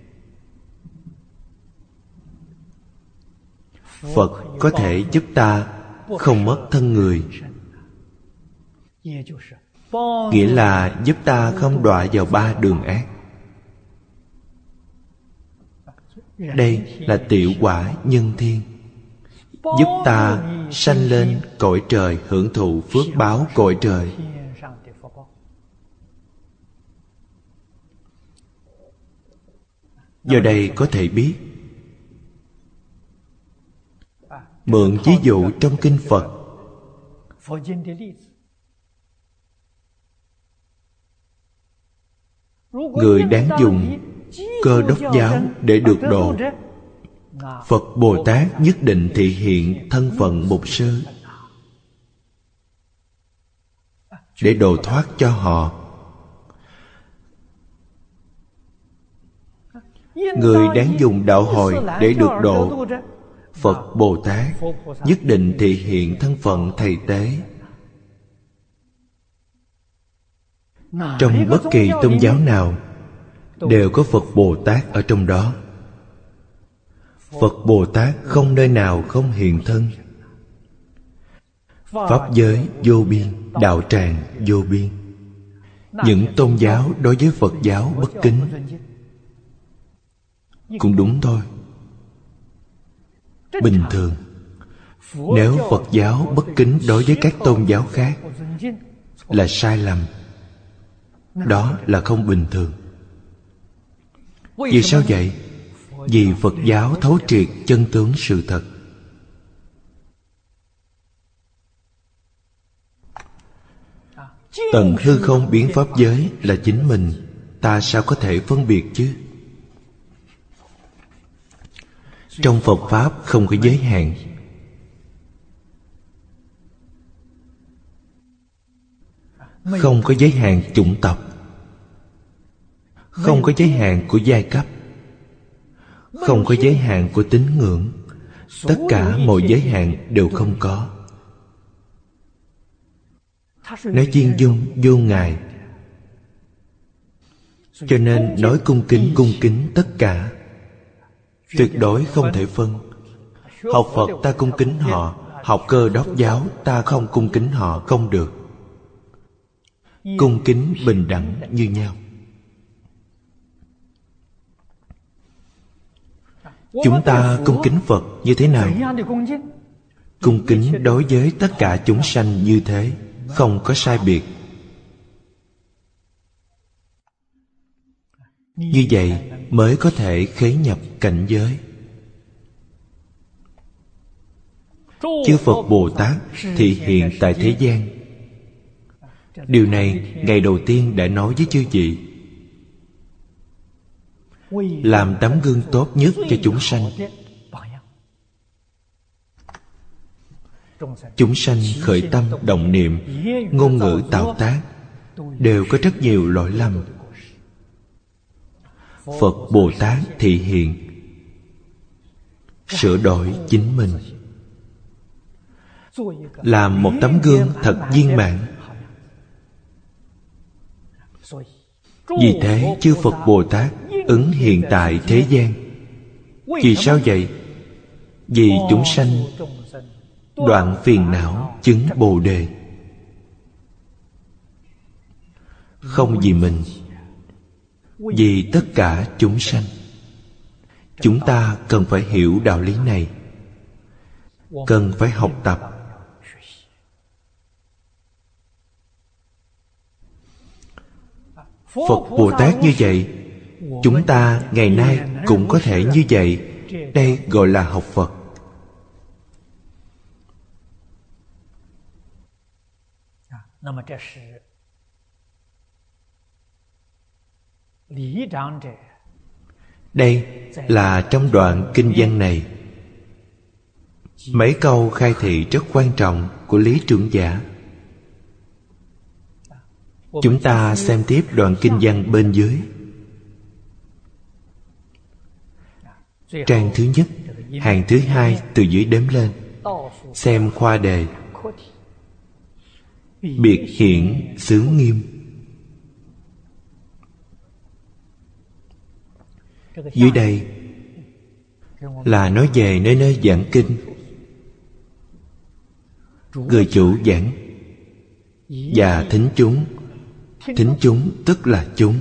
Phật có thể giúp ta không mất thân người, nghĩa là giúp ta không đọa vào ba đường ác. Đây là tiểu quả nhân thiên, giúp ta sanh lên cõi trời, hưởng thụ phước báo cõi trời. Do đây có thể biết, mượn ví dụ trong kinh Phật, người đáng dùng Cơ Đốc giáo để được độ, Phật Bồ Tát nhất định thị hiện thân phận mục sư để độ thoát cho họ. Người đáng dùng đạo hội để được độ, Phật Bồ Tát nhất định thị hiện thân phận thầy tế. Trong bất kỳ tôn giáo nào đều có Phật Bồ Tát ở trong đó. Phật Bồ Tát không nơi nào không hiện thân. Pháp giới vô biên, đạo tràng vô biên. Những tôn giáo đối với Phật giáo bất kính cũng đúng thôi. Bình thường, nếu Phật giáo bất kính đối với các tôn giáo khác là sai lầm, đó là không bình thường. Vì sao vậy? Vì Phật giáo thấu triệt chân tướng sự thật. Tận hư không biến pháp giới là chính mình, ta sao có thể phân biệt chứ? Trong Phật Pháp không có giới hạn. Không có giới hạn chủng tộc, không có giới hạn của giai cấp, không có giới hạn của tín ngưỡng. Tất cả mọi giới hạn đều không có. Nó chuyên dung vô ngại, cho nên nói cung kính cung kính tất cả, tuyệt đối không thể phân. Học Phật ta cung kính họ, học Cơ Đốc giáo ta không cung kính họ, không được. Cung kính bình đẳng như nhau. Chúng ta cung kính Phật như thế nào? Cung kính đối với tất cả chúng sanh như thế, không có sai biệt. Như vậy mới có thể khế nhập cảnh giới. Chư Phật Bồ Tát thị hiện tại thế gian. Điều này ngày đầu tiên đã nói với chư vị, làm tấm gương tốt nhất cho chúng sanh. Chúng sanh khởi tâm động niệm, ngôn ngữ tạo tác đều có rất nhiều lỗi lầm. Phật Bồ Tát thị hiện, sửa đổi chính mình, làm một tấm gương thật viên mãn. Vì thế chư Phật Bồ Tát ứng hiện tại thế gian. Vì sao vậy? Vì chúng sanh đoạn phiền não, chứng Bồ Đề. không vì mình, vì tất cả chúng sanh. Chúng ta cần phải hiểu đạo lý này, cần phải học tập. Phật Bồ Tát như vậy, chúng ta ngày nay cũng có thể như vậy. Đây gọi là học Phật. Đây là trong đoạn kinh văn này mấy câu khai thị rất quan trọng của Lý Trưởng Giả. Chúng ta xem tiếp đoạn kinh văn bên dưới. Trang thứ nhất, hàng thứ hai từ dưới đếm lên. Xem khoa đề. Biệt hiển xứ nghiêm. Dưới đây là nói về nơi nơi giảng kinh. Người chủ giảng và thính chúng. Thính chúng tức là chúng.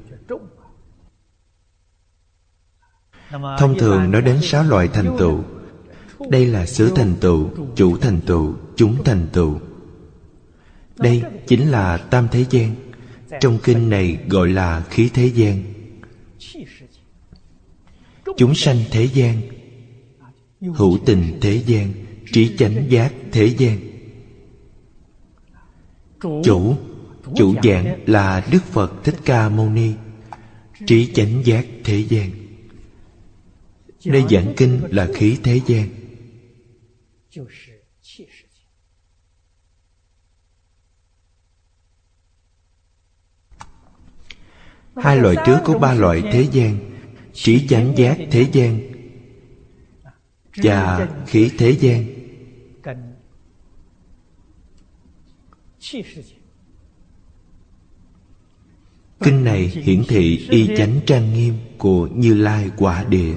Thông thường nói đến sáu loại thành tựu. Đây là xứ thành tựu, chủ thành tựu, chúng thành tựu. Đây chính là tam thế gian. Trong kinh này gọi là khí thế gian. Chúng sanh thế gian, hữu tình thế gian, trí chánh giác thế gian. Chủ Chủ giảng là Đức Phật Thích Ca Mâu Ni. Trí chánh giác thế gian. Đây giảng kinh là khí thế gian. Hai loại trước có ba loại thế gian: trí chánh giác thế gian và khí thế gian. Kinh này hiển thị y chánh trang nghiêm của Như Lai quả địa.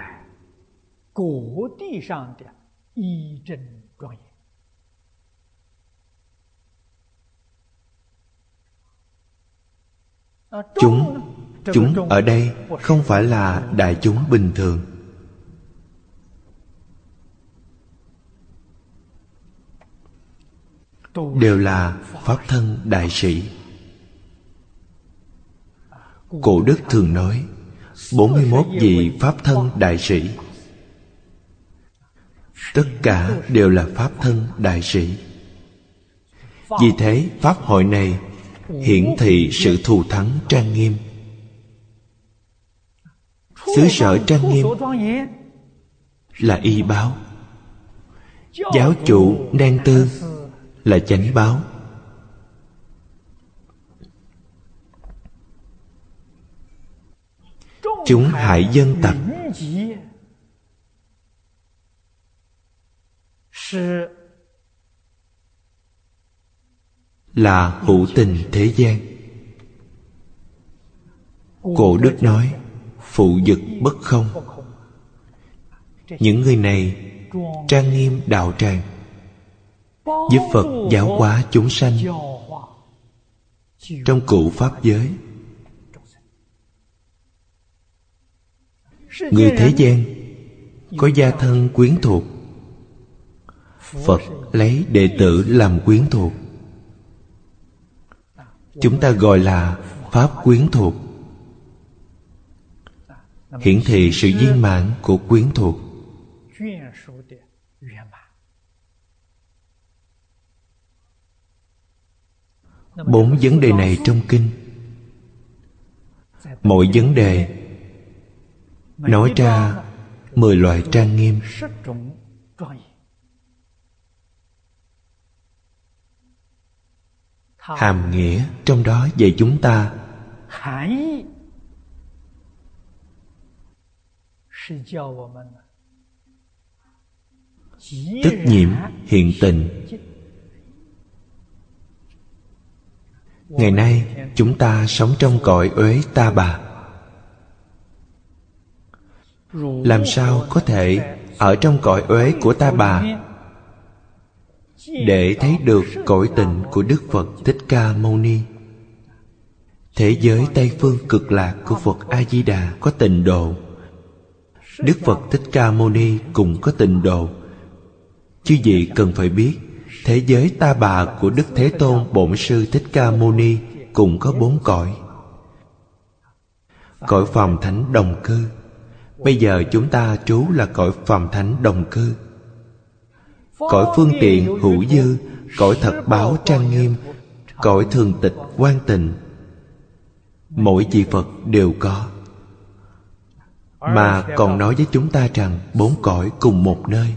Chúng Chúng ở đây không phải là đại chúng bình thường. Đều là Pháp thân đại sĩ. Cổ đức thường nói bốn mươi mốt vị Pháp thân đại sĩ. Tất cả đều là Pháp thân đại sĩ. Vì thế Pháp hội này hiển thị sự thù thắng trang nghiêm. Xứ sở trang nghiêm là y báo. Giáo chủ Nan Tư là chánh báo. Chúng hại dân tặc là hữu tình thế gian. Cổ đức nói phụ dực bất không. Những người này trang nghiêm đạo tràng, giúp Phật giáo hóa chúng sanh trong cựu pháp giới. Người thế gian có gia thân quyến thuộc, Phật lấy đệ tử làm quyến thuộc. Chúng ta gọi là Pháp quyến thuộc, hiển thị sự viên mãn của quyến thuộc. Bốn vấn đề này trong kinh, mỗi vấn đề nói ra mười loại trang nghiêm. Hàm nghĩa trong đó dạy chúng ta tất nhiệm hiện tình. Ngày nay chúng ta sống trong cõi uế ta bà. Làm sao có thể ở trong cõi uế của ta bà để thấy được cõi tịnh của Đức Phật Thích Ca Mâu Ni? Thế giới Tây Phương Cực Lạc của Phật A-di-đà có tịnh độ. Đức Phật Thích Ca Mâu Ni cũng có tịnh độ. Chư vị cần phải biết, thế giới Ta Bà của Đức Thế Tôn Bổn Sư Thích Ca Mâu Ni cũng có bốn cõi. Cõi Phàm Thánh Đồng Cư. Bây giờ chúng ta trú là cõi Phàm Thánh Đồng Cư. Cõi Phương Tiện Hữu Dư, cõi Thật Báo Trang Nghiêm, cõi Thường Tịch Quang Tịnh, mỗi vị Phật đều có. Mà còn nói với chúng ta rằng bốn cõi cùng một nơi.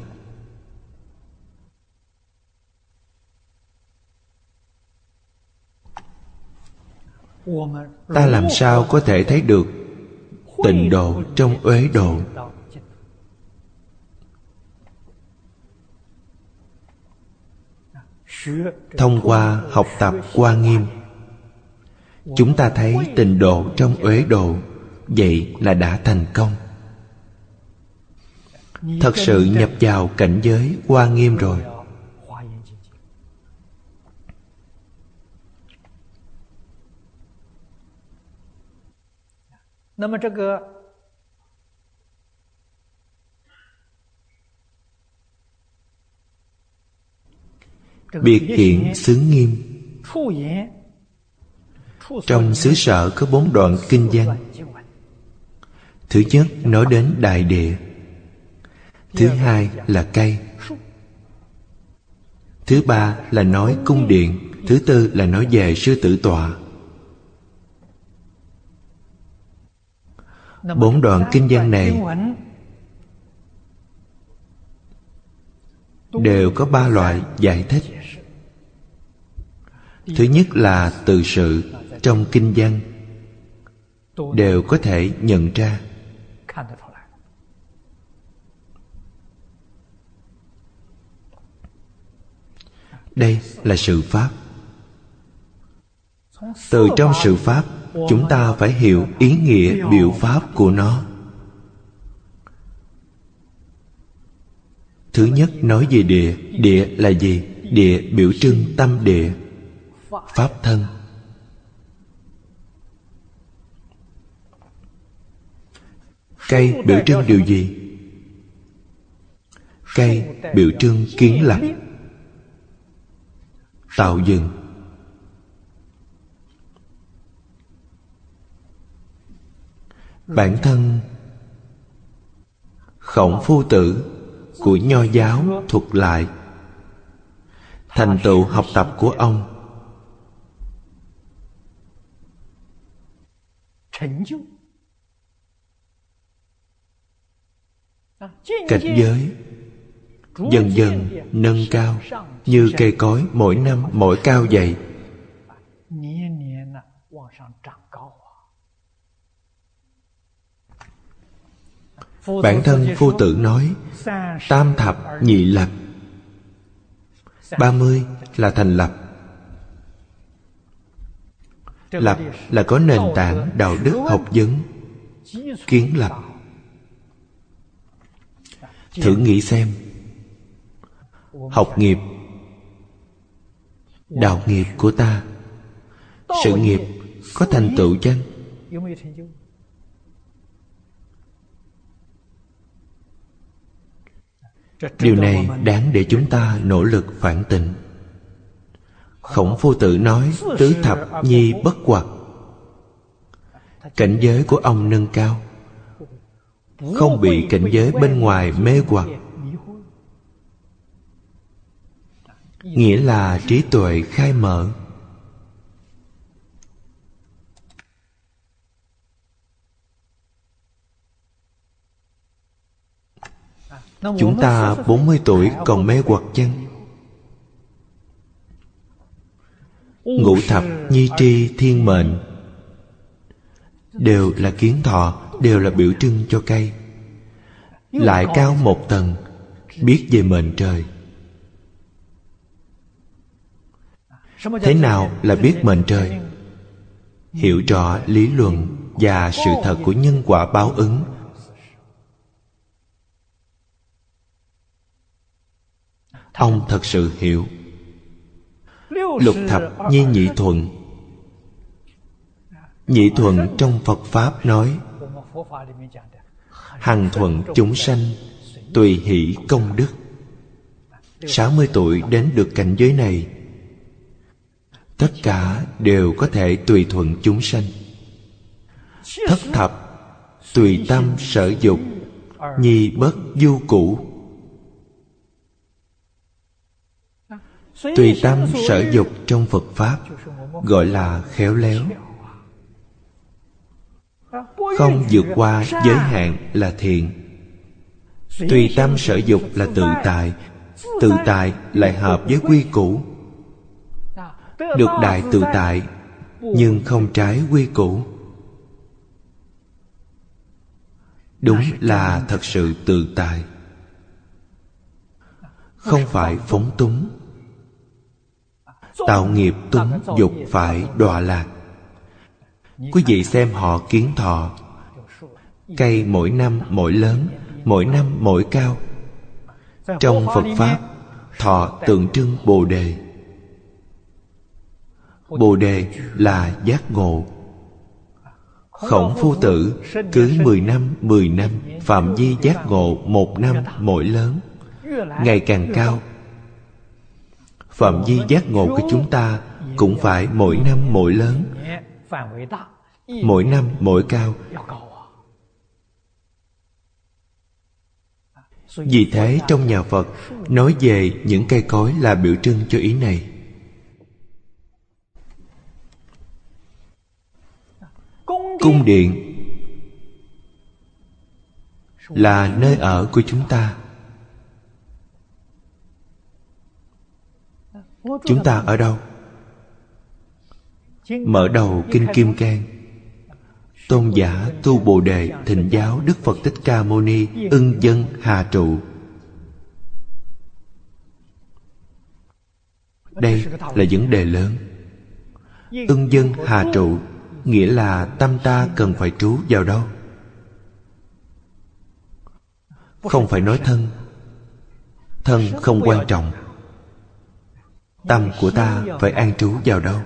Ta làm sao có thể thấy được tịnh độ trong uế độ? Thông qua học tập Hoa Nghiêm, chúng ta thấy tịnh độ trong uế độ. Vậy là đã thành công. Thật sự nhập vào cảnh giới Hoa Nghiêm rồi. Biệt hiện xứ Nghiêm. Trong xứ sở có bốn đoạn kinh văn. Thứ nhất nói đến đại địa. Thứ hai là cây. Thứ ba là nói cung điện. Thứ tư là nói về sư tử tọa. Bốn đoạn kinh văn này đều có ba loại giải thích. Thứ nhất là từ sự. Trong kinh văn đều có thể nhận ra. Đây là sự pháp. Từ trong sự pháp, chúng ta phải hiểu ý nghĩa biểu pháp của nó. Thứ nhất nói về địa. Địa là gì? Địa biểu trưng tâm địa, pháp thân. Cây biểu trưng điều gì? Cây biểu trưng kiến lập, tạo dựng. Bản thân Khổng Phu Tử của Nho giáo thuật lại thành tựu học tập của ông. Cảnh giới dần dần nâng cao, như cây cối mỗi năm mỗi cao dày. Bản thân Phu Tử nói tam thập nhị lập. Ba mươi là thành lập. Lập là có nền tảng đạo đức học vấn. Kiến lập. Thử nghĩ xem, học nghiệp, đạo nghiệp của ta, sự nghiệp có thành tựu chăng? Điều này đáng để chúng ta nỗ lực phản tỉnh. Khổng Phu Tử nói tứ thập nhi bất hoặc. Cảnh giới của ông nâng cao, không bị cảnh giới bên ngoài mê hoặc. Nghĩa là trí tuệ khai mở. Chúng ta bốn mươi tuổi còn mê hoặc chăng? Ngũ thập nhi tri thiên mệnh đều là kiến thọ, đều là biểu trưng cho cây. Lại cao một tầng, biết về mệnh trời. Thế nào là biết mệnh trời? Hiểu rõ lý luận và sự thật của nhân quả báo ứng. Ông thật sự hiểu. Lục thập nhi nhị thuận, Nhị thuận trong Phật Pháp nói: hằng thuận chúng sanh, tùy hỷ công đức. Sáu mươi tuổi đến được cảnh giới này, tất cả đều có thể tùy thuận chúng sanh. Thất thập tùy tâm sở dục, nhi bất du cũ. Tùy tâm sở dục trong Phật Pháp gọi là khéo léo. Không vượt qua giới hạn là thiện. Tùy tâm sở dục là tự tại. Tự tại lại hợp với quy củ. Được đại tự tại, nhưng không trái quy củ. Đúng là thật sự tự tại, không phải phóng túng. Tạo nghiệp túng dục phải đọa lạc. Quý vị xem họ kiến thọ. Cây mỗi năm mỗi lớn, mỗi năm mỗi cao. Trong Phật Pháp, thọ tượng trưng Bồ Đề. Bồ Đề là giác ngộ. Khổng Phu Tử cứ mười năm mười năm, phạm vi giác ngộ một năm mỗi lớn, ngày càng cao. Phạm vi giác ngộ của chúng ta cũng phải mỗi năm mỗi lớn, mỗi năm mỗi cao. Vì thế trong nhà Phật nói về những cây cối là biểu trưng cho ý này. Cung điện là nơi ở của chúng ta. Chúng ta ở đâu? Mở đầu Kinh Kim Cang, tôn giả tu Bồ Đề thịnh giáo Đức Phật Thích Ca Mâu Ni ưng dân hà trụ. Đây là vấn đề lớn. Ưng dân hà trụ nghĩa là tâm ta cần phải trú vào đâu? Không phải nói thân. Thân không quan trọng. Tâm của ta phải an trú vào đâu?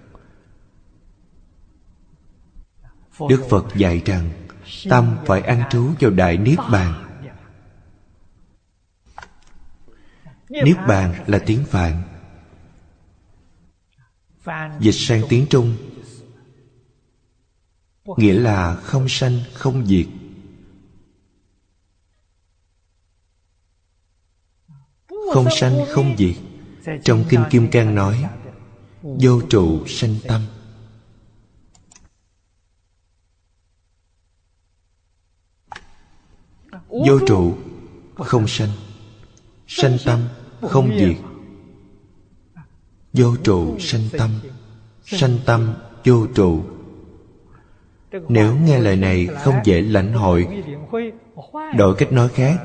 Đức Phật dạy rằng tâm phải an trú vào Đại Niết Bàn. Niết Bàn là tiếng Phạn, dịch sang tiếng Trung nghĩa là không sanh không diệt. Không sanh không diệt trong Kinh Kim Cang nói vô trụ sanh tâm. Vô trụ không sanh, sanh tâm không diệt. Vô trụ sanh tâm, sanh tâm vô trụ. Nếu nghe lời này không dễ lãnh hội, đổi cách nói khác,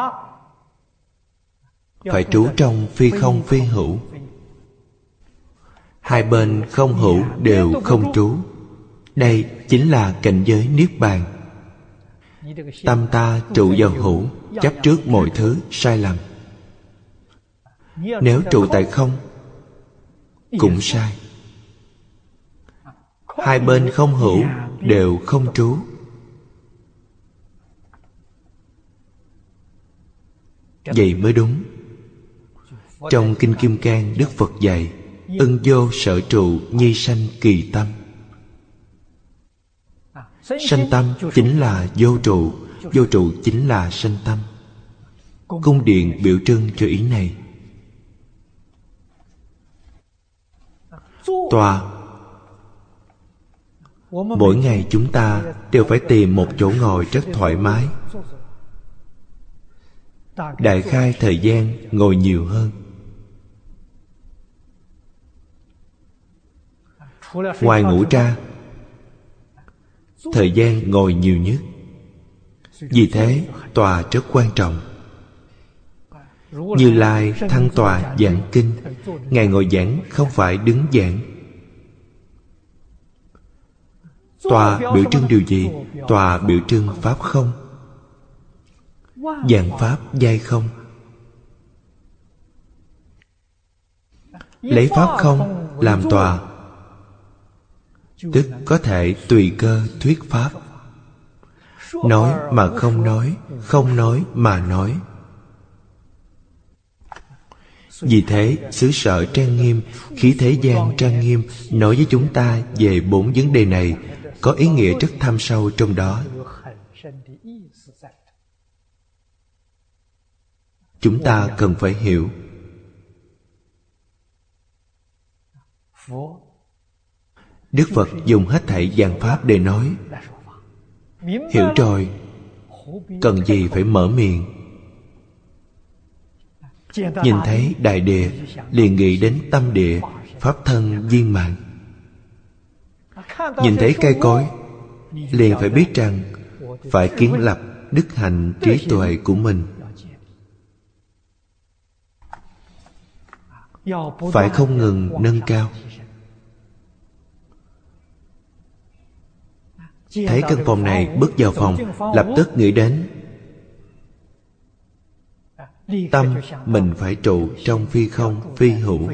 phải trú trong phi không phi hữu. Hai bên không hữu đều không trú. Đây chính là cảnh giới Niết Bàn. Tâm ta trụ vào hữu, chấp trước mọi thứ sai lầm. Nếu trụ tại không, cũng sai. Hai bên không hữu đều không trú. Vậy mới đúng. Trong Kinh Kim Cang, Đức Phật dạy ưng vô sở trụ nhi sanh kỳ tâm. Sanh tâm chính là vô trụ, vô trụ chính là sanh tâm. Cung điện biểu trưng cho ý này. Tòa. Mỗi ngày chúng ta đều phải tìm một chỗ ngồi rất thoải mái. Đại khai thời gian ngồi nhiều hơn. Ngoài ngủ ra, thời gian ngồi nhiều nhất. Vì thế tòa rất quan trọng. Như Lai thăng tòa giảng kinh, Ngài ngồi giảng không phải đứng giảng. Tòa biểu trưng điều gì? Tòa biểu trưng pháp không. Vạn pháp giai không. Lấy pháp không làm tòa, tức có thể tùy cơ thuyết pháp. Nói mà không nói, không nói mà nói. Vì thế, xứ sở trang nghiêm, khí thế gian trang nghiêm nói với chúng ta về bốn vấn đề này có ý nghĩa rất thâm sâu trong đó. Chúng ta cần phải hiểu. Đức Phật dùng hết thảy vạn pháp để nói. Hiểu rồi, cần gì phải mở miệng. Nhìn thấy đại địa, liền nghĩ đến tâm địa, pháp thân viên mãn. Nhìn thấy cây cối, liền phải biết rằng phải kiến lập đức hạnh trí tuệ của mình. Phải không ngừng nâng cao. Thấy căn phòng này, bước vào phòng, lập tức nghĩ đến tâm mình phải trụ trong phi không, phi hữu.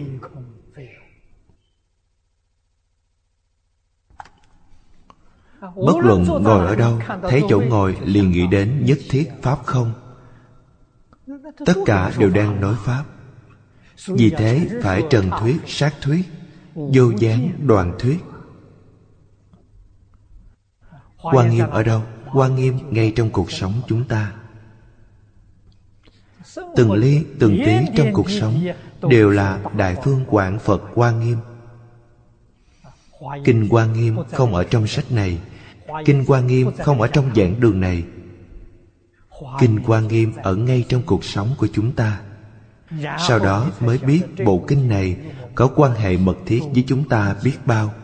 Bất luận ngồi ở đâu, thấy chỗ ngồi liền nghĩ đến nhất thiết pháp không. Tất cả đều đang nói pháp. Vì thế phải trần thuyết, sát thuyết, vô gián đoạn thuyết. Quan nghiêm ở đâu? Quan nghiêm ngay trong cuộc sống chúng ta. Từng ly từng tí trong cuộc sống đều là Đại Phương Quảng Phật Quan Nghiêm. Kinh Quan Nghiêm không ở trong sách này, Kinh Quan Nghiêm không ở trong giảng đường này. Kinh Quan Nghiêm ở ngay trong cuộc sống của chúng ta. Sau đó mới biết bộ kinh này có quan hệ mật thiết với chúng ta biết bao.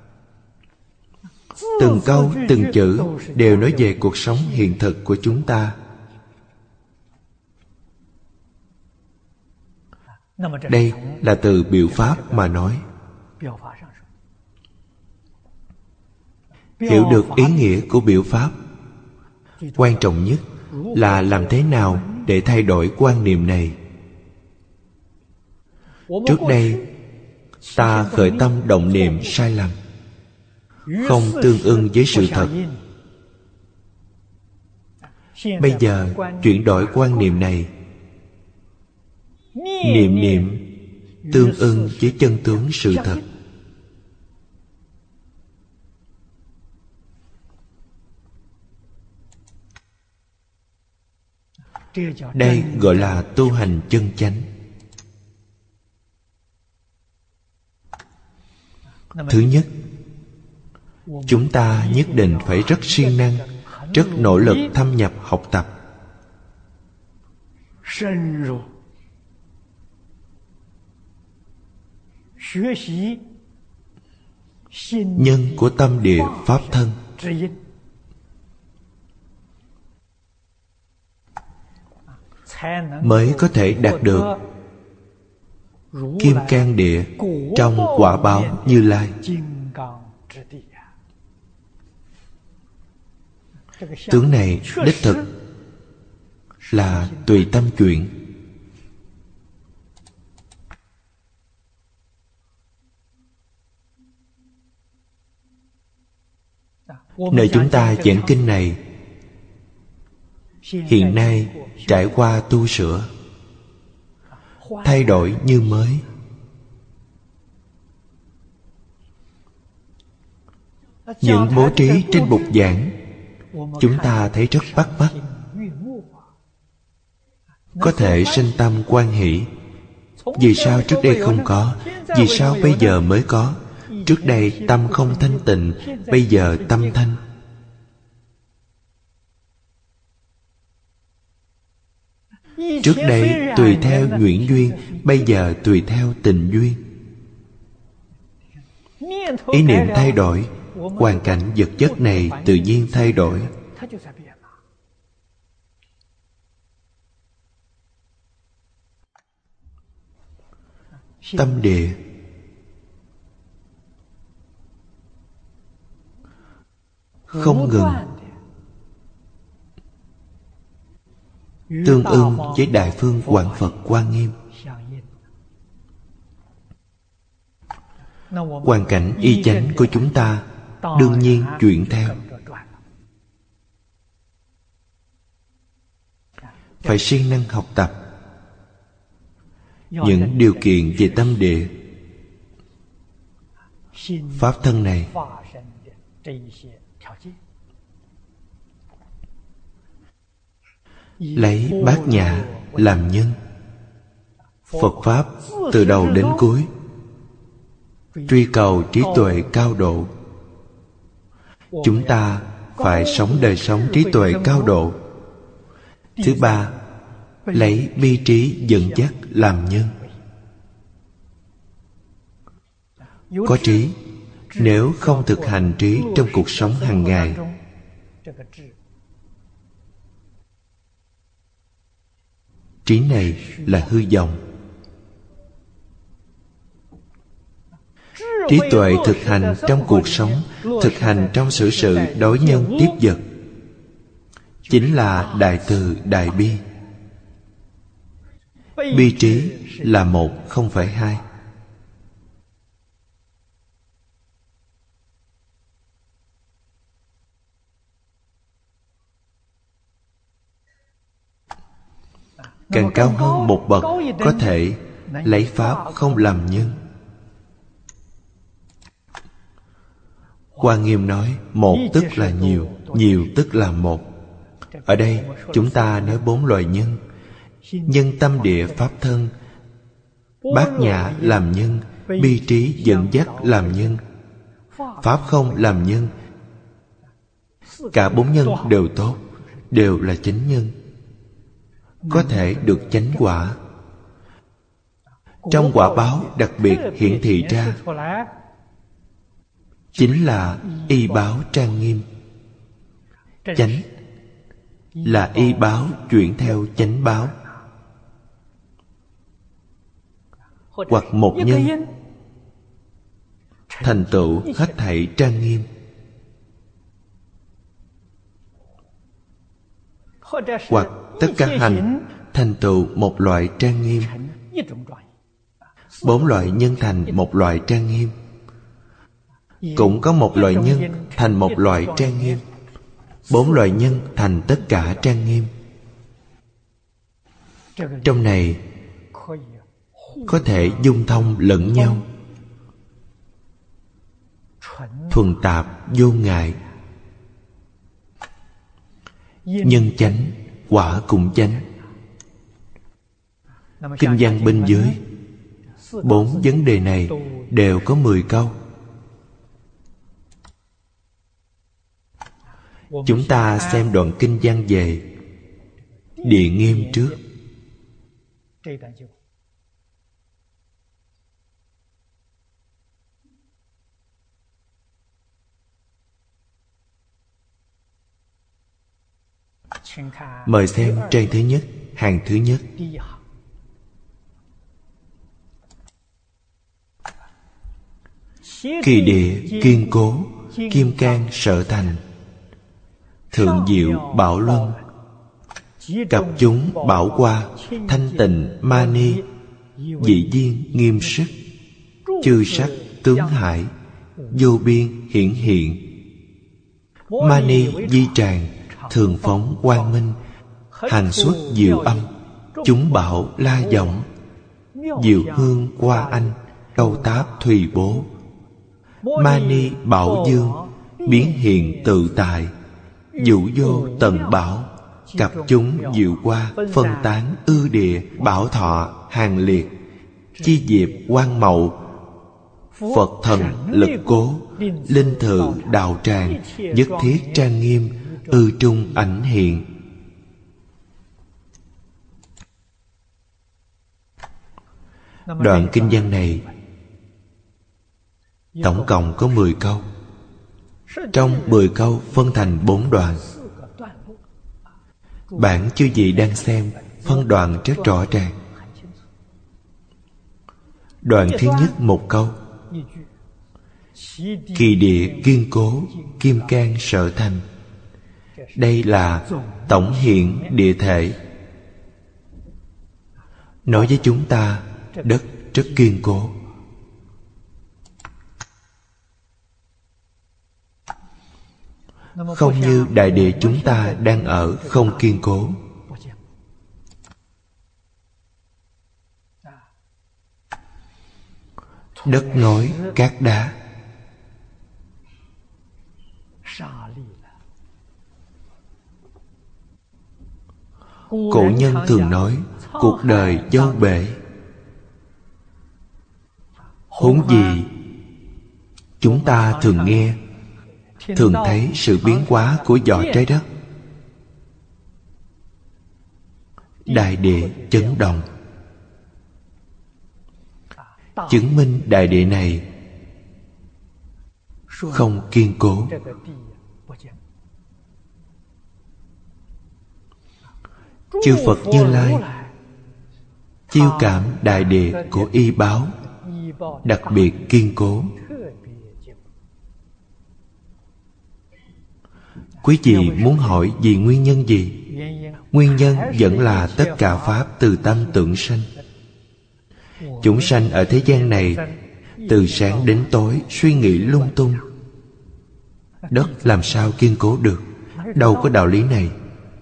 Từng câu, từng chữ đều nói về cuộc sống hiện thực của chúng ta. Đây là từ biểu pháp mà nói. Hiểu được ý nghĩa của biểu pháp, quan trọng nhất là làm thế nào để thay đổi quan niệm này. Trước đây ta khởi tâm động niệm sai lầm, không tương ưng với sự thật. Bây giờ chuyển đổi quan niệm này, niệm niệm tương ưng với chân tướng sự thật. Đây gọi là tu hành chân chánh. Thứ nhất, chúng ta nhất định phải rất siêng năng, rất nỗ lực thâm nhập học tập. Nhân của tâm địa pháp thân, mới có thể đạt được kim cang địa trong quả báo Như Lai. Tướng này đích thực là tùy tâm chuyện. Nơi chúng ta giảng kinh này hiện nay trải qua tu sửa, thay đổi như mới. Những bố trí trên bục giảng chúng ta thấy rất bắt mắt, có thể sinh tâm hoan hỷ. Vì sao trước đây không có? Vì sao bây giờ mới có? Trước đây tâm không thanh tịnh, bây giờ tâm thanh. Trước đây tùy theo nhuyễn duyên, bây giờ tùy theo tình duyên. Ý niệm thay đổi, hoàn cảnh vật chất này tự nhiên thay đổi. Tâm địa không ngừng tương ưng với Đại Phương Quảng Phật Quan Nghiêm. Hoàn cảnh y chánh của chúng ta đương nhiên chuyển theo. Phải siêng năng học tập những điều kiện về tâm địa, pháp thân này. Lấy bát nhã làm nhân. Phật Pháp từ đầu đến cuối truy cầu trí tuệ cao độ. Chúng ta phải sống đời sống trí tuệ cao độ. Thứ ba, lấy bi trí dẫn dắt làm nhân. Có trí, nếu không thực hành trí trong cuộc sống hàng ngày, trí này là hư vọng. Trí tuệ thực hành trong cuộc sống, thực hành trong xử sự đối nhân tiếp vật, chính là đại từ đại bi. Bi trí là một, không phải hai. Càng cao hơn một bậc, có thể lấy pháp không làm nhân. Hoa Nghiêm nói một tức là nhiều, nhiều tức là một. Ở đây chúng ta nói bốn loại nhân: nhân tâm địa pháp thân, bát nhã làm nhân, bi trí dẫn dắt làm nhân, pháp không làm nhân. Cả bốn nhân đều tốt, đều là chánh nhân, có thể được chánh quả. Trong quả báo đặc biệt hiển thị ra, chính là y báo trang nghiêm. Chánh là y báo chuyển theo chánh báo. Hoặc một nhân thành tựu hết thảy trang nghiêm, hoặc tất cả hành thành tựu một loại trang nghiêm. Bốn loại nhân thành một loại trang nghiêm. Cũng có một loại nhân thành một loại trang nghiêm. Bốn loại nhân thành tất cả trang nghiêm. Trong này có thể dung thông lẫn nhau, thuần tạp vô ngại. Nhân chánh, quả cũng chánh. Kinh văn bên dưới, bốn vấn đề này đều có mười câu. Chúng ta xem đoạn kinh văn về Địa Nghiêm trước. Mời xem trang thứ nhất, hàng thứ nhất. Kỳ địa kiên cố, kim cang sở thành, thượng diệu bảo luân, cặp chúng bảo qua, thanh tịnh ma ni, dị viên nghiêm sức, chư sắc tướng hải, vô biên hiển hiện. Ma ni di tràng, thường phóng quang minh, hành xuất diệu âm, chúng bảo la giọng, diệu hương qua anh, câu táp thùy bố. Ma ni bảo dương, biến hiện tự tại, dụ vô tận bảo, cặp chúng diệu qua, phân tán ư địa, bảo thọ hàng liệt, chi diệp quang mậu, Phật thần lực cố, linh thự đạo tràng, nhất thiết trang nghiêm, ư trung ảnh hiện. Đoạn kinh văn này tổng cộng có mười câu. Trong mười câu phân thành bốn đoạn. Bạn chư vị đang xem phân đoạn rất rõ ràng. Đoạn thứ nhất một câu: kỳ địa kiên cố, kim cang sở thành. Đây là tổng hiện địa thể, nói với chúng ta đất rất kiên cố. không như đại địa chúng ta đang ở không kiên cố. Đất ngói, cát đá. Cổ nhân thường nói cuộc đời dâu bể. Huống gì chúng ta thường nghe, thường thấy sự biến hóa của vỏ trái đất. Đại địa chấn động, chứng minh đại địa này không kiên cố. Chư Phật Như Lai chiêu cảm đại địa của y báo đặc biệt kiên cố. Quý vị muốn hỏi vì nguyên nhân gì? Nguyên nhân vẫn là tất cả pháp từ tâm tưởng sanh. Chúng sanh ở thế gian này từ sáng đến tối suy nghĩ lung tung. Đất làm sao kiên cố được? Đâu có đạo lý này.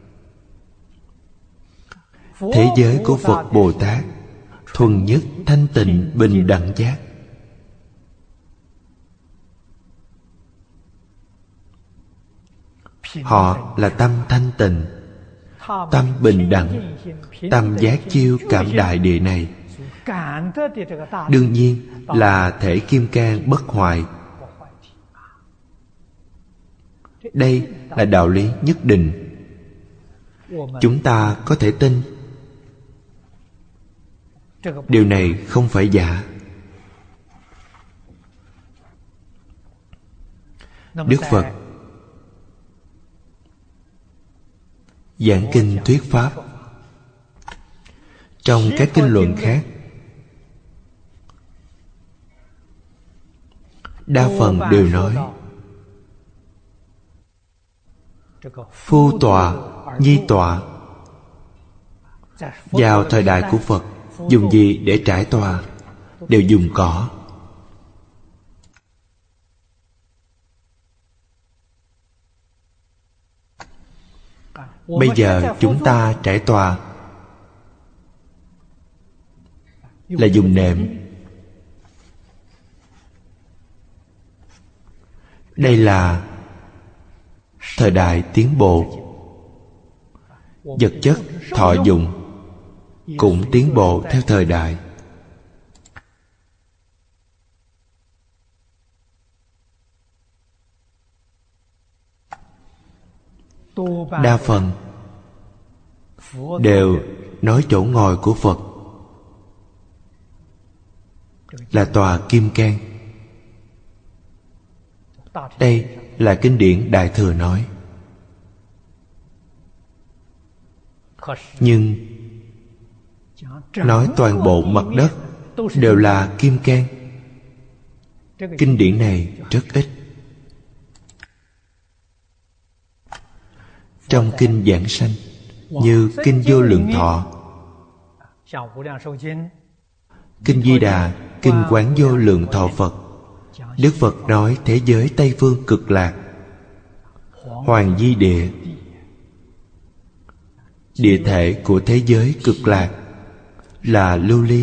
Thế giới của Phật Bồ Tát thuần nhất thanh tịnh bình đẳng giác. Họ là tâm thanh tịnh, tâm bình đẳng, tâm giác chiêu cảm đại địa này. Đương nhiên là thể kim cang bất hoại. Đây là đạo lý nhất định. Chúng ta có thể tin. Điều này không phải giả. Đức Phật giảng kinh thuyết pháp. Trong các kinh luận khác, đa phần đều nói phu tọa, nhi tọa. Vào thời đại của Phật, dùng gì để trải tọa? Đều dùng cỏ. Bây giờ chúng ta trải tọa là dùng nệm. Đây là thời đại tiến bộ. Vật chất thọ dụng cũng tiến bộ theo thời đại. Đa phần đều nói chỗ ngồi của Phật là tòa kim cang. Đây là kinh điển Đại Thừa nói. Nhưng nói toàn bộ mặt đất đều là kim cang. Kinh điển này rất ít. Trong kinh Giảng Sanh, như kinh Vô Lượng Thọ, kinh Di Đà, kinh Quán Vô Lượng Thọ Phật, Đức Phật nói thế giới Tây Phương Cực Lạc, Hoàng Di Địa, địa thể của thế giới Cực Lạc là lưu ly.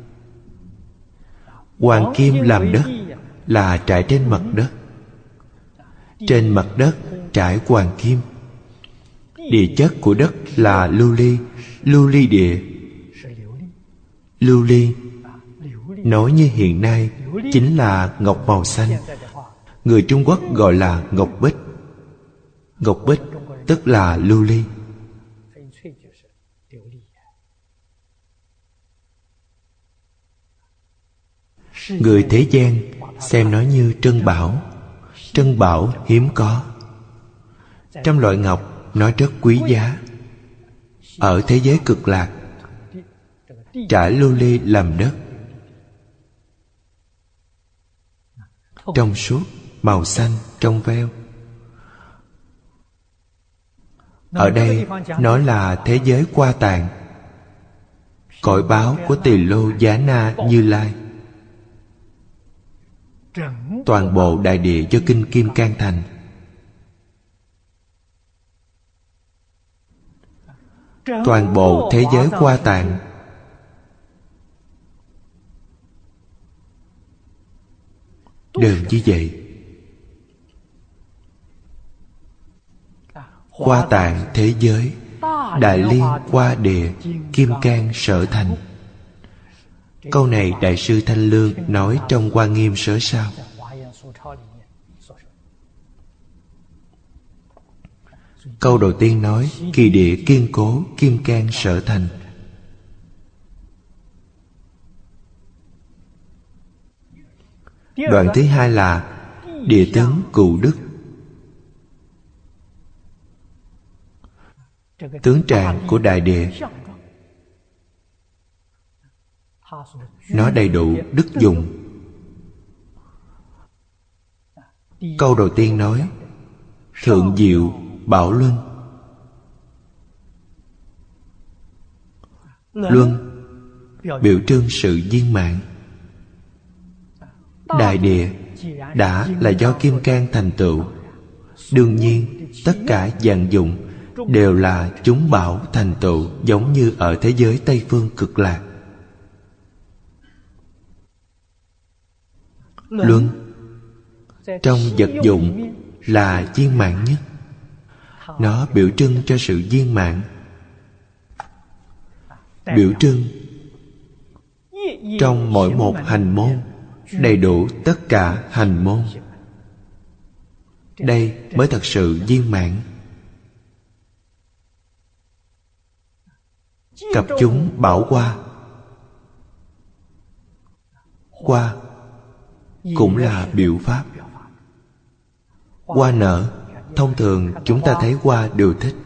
Hoàng kim làm đất là trải trên mặt đất. Trên mặt đất trải hoàng kim. Địa chất của đất là lưu ly, lưu ly địa. Lưu ly nói như hiện nay chính là ngọc màu xanh. Người Trung Quốc gọi là ngọc bích. Ngọc bích tức là lưu ly. Người thế gian xem nó như trân bảo. Trân bảo hiếm có. Trong loại ngọc nó rất quý giá. Ở thế giới Cực Lạc, trải lưu ly làm đất, trong suốt, màu xanh, trong veo. Ở đây nó là thế giới Qua Tạng, cõi báo của Tỳ Lô Giá Na Như Lai. Toàn bộ đại địa do kinh Kim Cang thành. toàn bộ thế giới Hoa Tạng đều như vậy. Hoa Tạng thế giới, Đại Liên Hoa Địa, Kim Cang Sở Thành. Câu này Đại sư Thanh Lương nói trong Hoa Nghiêm Sớ Sao. Câu đầu tiên nói kỳ địa kiên cố, Kim Cang Sở Thành. Đoạn thứ hai là địa tướng Cụ Đức. Tướng trạng của đại địa, nó đầy đủ đức dụng. Câu đầu tiên nói thượng diệu bảo luân. Luân biểu trưng sự viên mãn. Đại địa đã là do Kim Cang thành tựu, đương nhiên tất cả vạn dụng đều là chúng bảo thành tựu, giống như ở thế giới Tây Phương Cực Lạc. Luân trong vật dụng là viên mãn nhất. Nó biểu trưng cho sự viên mãn, biểu trưng trong mỗi một hành môn đầy đủ tất cả hành môn. Đây mới thật sự viên mãn. Cập chúng bảo hoa. Hoa cũng là biểu pháp. Hoa nở, thông thường chúng ta thấy hoa đều thích.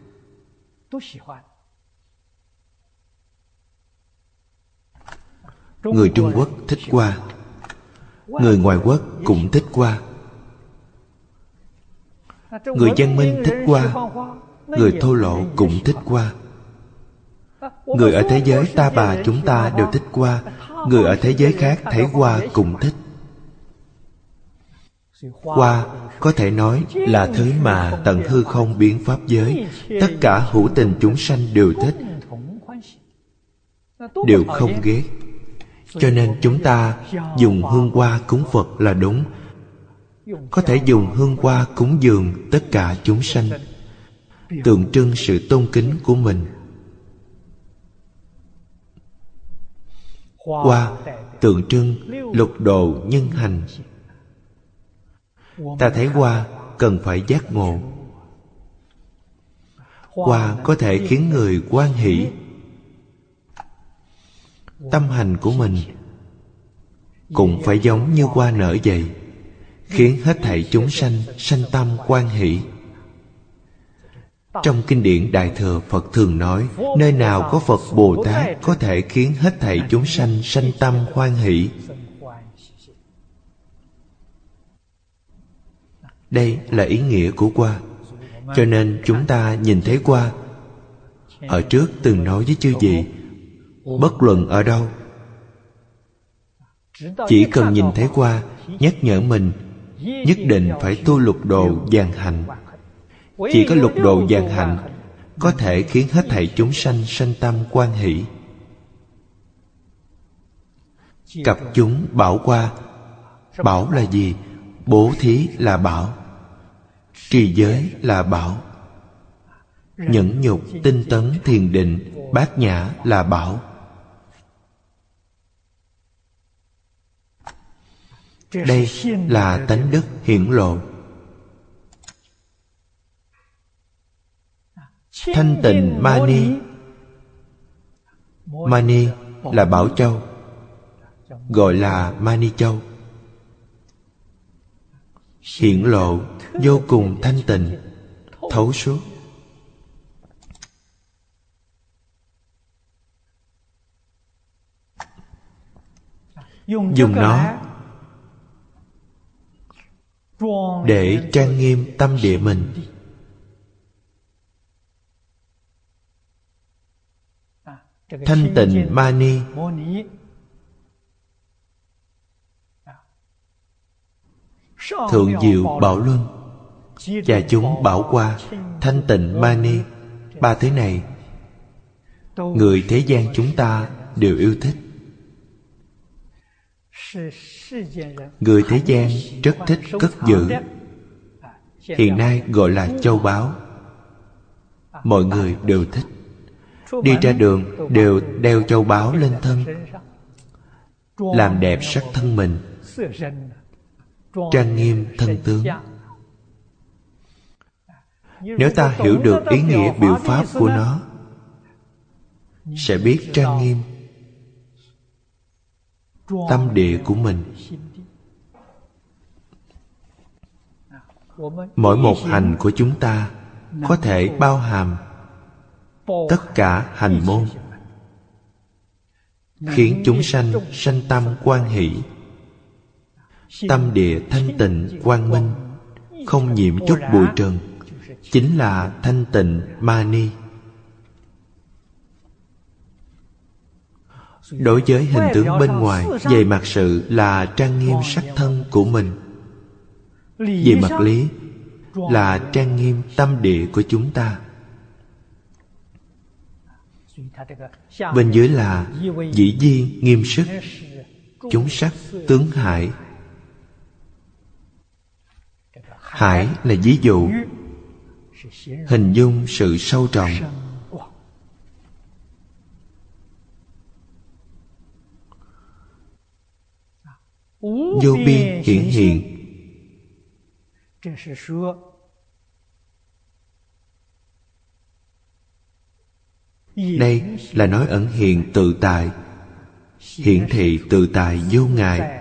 Người Trung Quốc thích hoa, người ngoại quốc cũng thích hoa. Người văn minh thích hoa, người thô lỗ cũng thích hoa. Người ở thế giới ta bà chúng ta đều thích hoa, người ở thế giới khác thấy hoa cũng thích. Hoa có thể nói là thứ mà tận hư không biến pháp giới, tất cả hữu tình chúng sanh đều thích, đều không ghét. Cho nên chúng ta dùng hương hoa cúng Phật là đúng. Có thể dùng hương hoa cúng dường tất cả chúng sanh, tượng trưng sự tôn kính của mình. Hoa tượng trưng lục độ nhân hành. Ta thấy hoa cần phải giác ngộ. Hoa có thể khiến người hoan hỷ. Tâm hành của mình cũng phải giống như hoa nở vậy, khiến hết thảy chúng sanh sanh tâm hoan hỷ. Trong kinh điển Đại Thừa, Phật thường nói, nơi nào có Phật Bồ Tát có thể khiến hết thảy chúng sanh sanh tâm hoan hỷ. Đây là ý nghĩa của hoa. Cho nên chúng ta nhìn thấy hoa. Ở trước từng nói với chư vị, bất luận ở đâu, chỉ cần nhìn thấy hoa, nhắc nhở mình nhất định phải tu lục độ vạn hạnh. Chỉ có lục độ vạn hạnh có thể khiến hết thảy chúng sanh sanh tâm hoan hỷ. Cập chúng bảo hoa. Bảo là gì? Bố thí là bảo, trì giới là bảo, nhẫn nhục, tinh tấn, thiền định, bát nhã là bảo. Đây là tánh đức hiển lộ. Thanh tịnh mani. Mani là bảo châu, gọi là mani châu. Hiển lộ vô cùng thanh tịnh, thấu suốt. Dùng nó để trang nghiêm tâm địa mình. Thanh tịnh mani thượng diệu bảo luân và chúng bảo hoa, thanh tịnh mani, ba thứ này người thế gian chúng ta đều yêu thích. Người thế gian rất thích cất giữ, hiện nay gọi là châu báu. Mọi người đều thích. Đi ra đường đều đeo châu báu lên thân, làm đẹp sắc thân mình, trang nghiêm thân tướng. Nếu ta hiểu được ý nghĩa biểu pháp của nó, sẽ biết trang nghiêm tâm địa của mình. Mỗi một hành của chúng ta có thể bao hàm tất cả hành môn, khiến chúng sanh sanh tâm hoan hỷ, tâm địa thanh tịnh quang minh, không nhiễm chút bụi trần, chính là thanh tịnh Mani. Đối với hình tướng bên ngoài, về mặt sự là trang nghiêm sắc thân của mình, về mặt lý là trang nghiêm tâm địa của chúng ta. Bên dưới là dĩ viên nghiêm sức, chúng sắc tướng hải. Hải là ví dụ, hình dung sự sâu trọng. Vô biên hiển hiện. Đây là nói ẩn hiện tự tại, hiển thị tự tại vô ngại.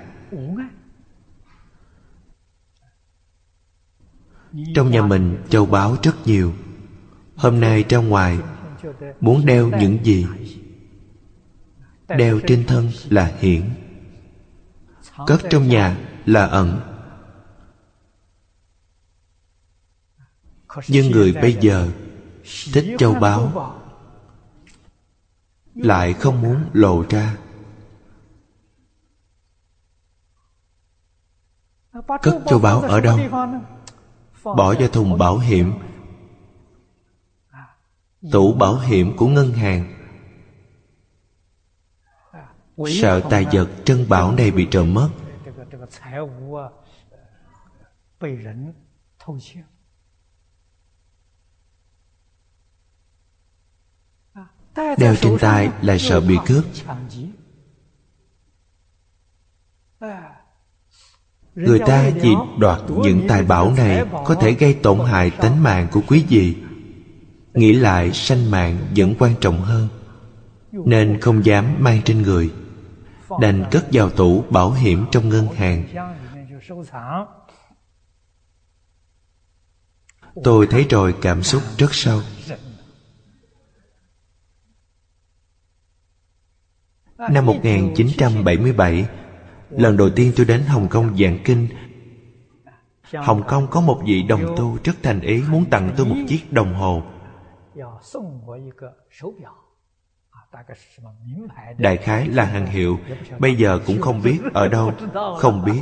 Trong nhà mình châu báu rất nhiều. Hôm nay ra ngoài muốn đeo những gì? Đeo trên thân là hiển, cất trong nhà là ẩn. Nhưng người bây giờ thích châu báu, lại không muốn lộ ra. Cất châu báu ở đâu? Bỏ vào thùng bảo hiểm, tủ bảo hiểm của ngân hàng. Sợ tài vật trân bảo này bị trộm mất. Đeo trên tay là sợ bị cướp. Người ta vì đoạt những tài bảo này có thể gây tổn hại tánh mạng của quý vị. Nghĩ lại sanh mạng vẫn quan trọng hơn, nên không dám mang trên người, đành cất vào tủ bảo hiểm trong ngân hàng. Tôi thấy rồi cảm xúc rất sâu. Năm một nghìn chín trăm bảy mươi bảy, lần đầu tiên tôi đến Hồng Kông giảng kinh. Hồng Kông có một vị đồng tu rất thành ý muốn tặng tôi một chiếc đồng hồ. Đại khái là hàng hiệu, bây giờ cũng không biết ở đâu, không biết.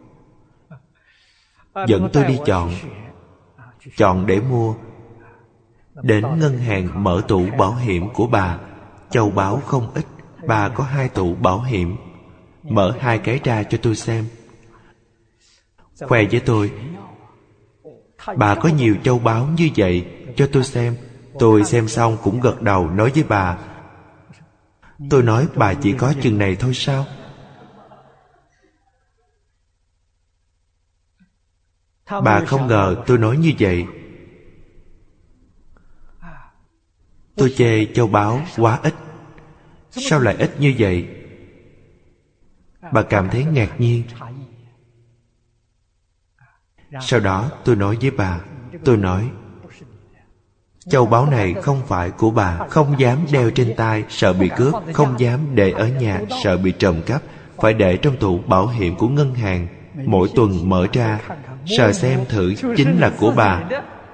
Dẫn tôi đi chọn, chọn để mua. Đến ngân hàng mở tủ bảo hiểm của bà, châu báu không ít. Bà có hai tủ bảo hiểm, mở hai cái ra cho tôi xem, khoe với tôi, bà có nhiều châu báu như vậy, cho tôi xem. Tôi xem xong cũng gật đầu nói với bà, tôi nói bà chỉ có chừng này thôi sao? Bà không ngờ tôi nói như vậy. Tôi chê châu báu quá ít. Sao lại ít như vậy? Bà cảm thấy ngạc nhiên. Sau đó tôi nói với bà, tôi nói, châu báu này không phải của bà, không dám đeo trên tay sợ bị cướp, không dám để ở nhà sợ bị trộm cắp, phải để trong tủ bảo hiểm của ngân hàng, mỗi tuần mở ra sờ xem thử chính là của bà.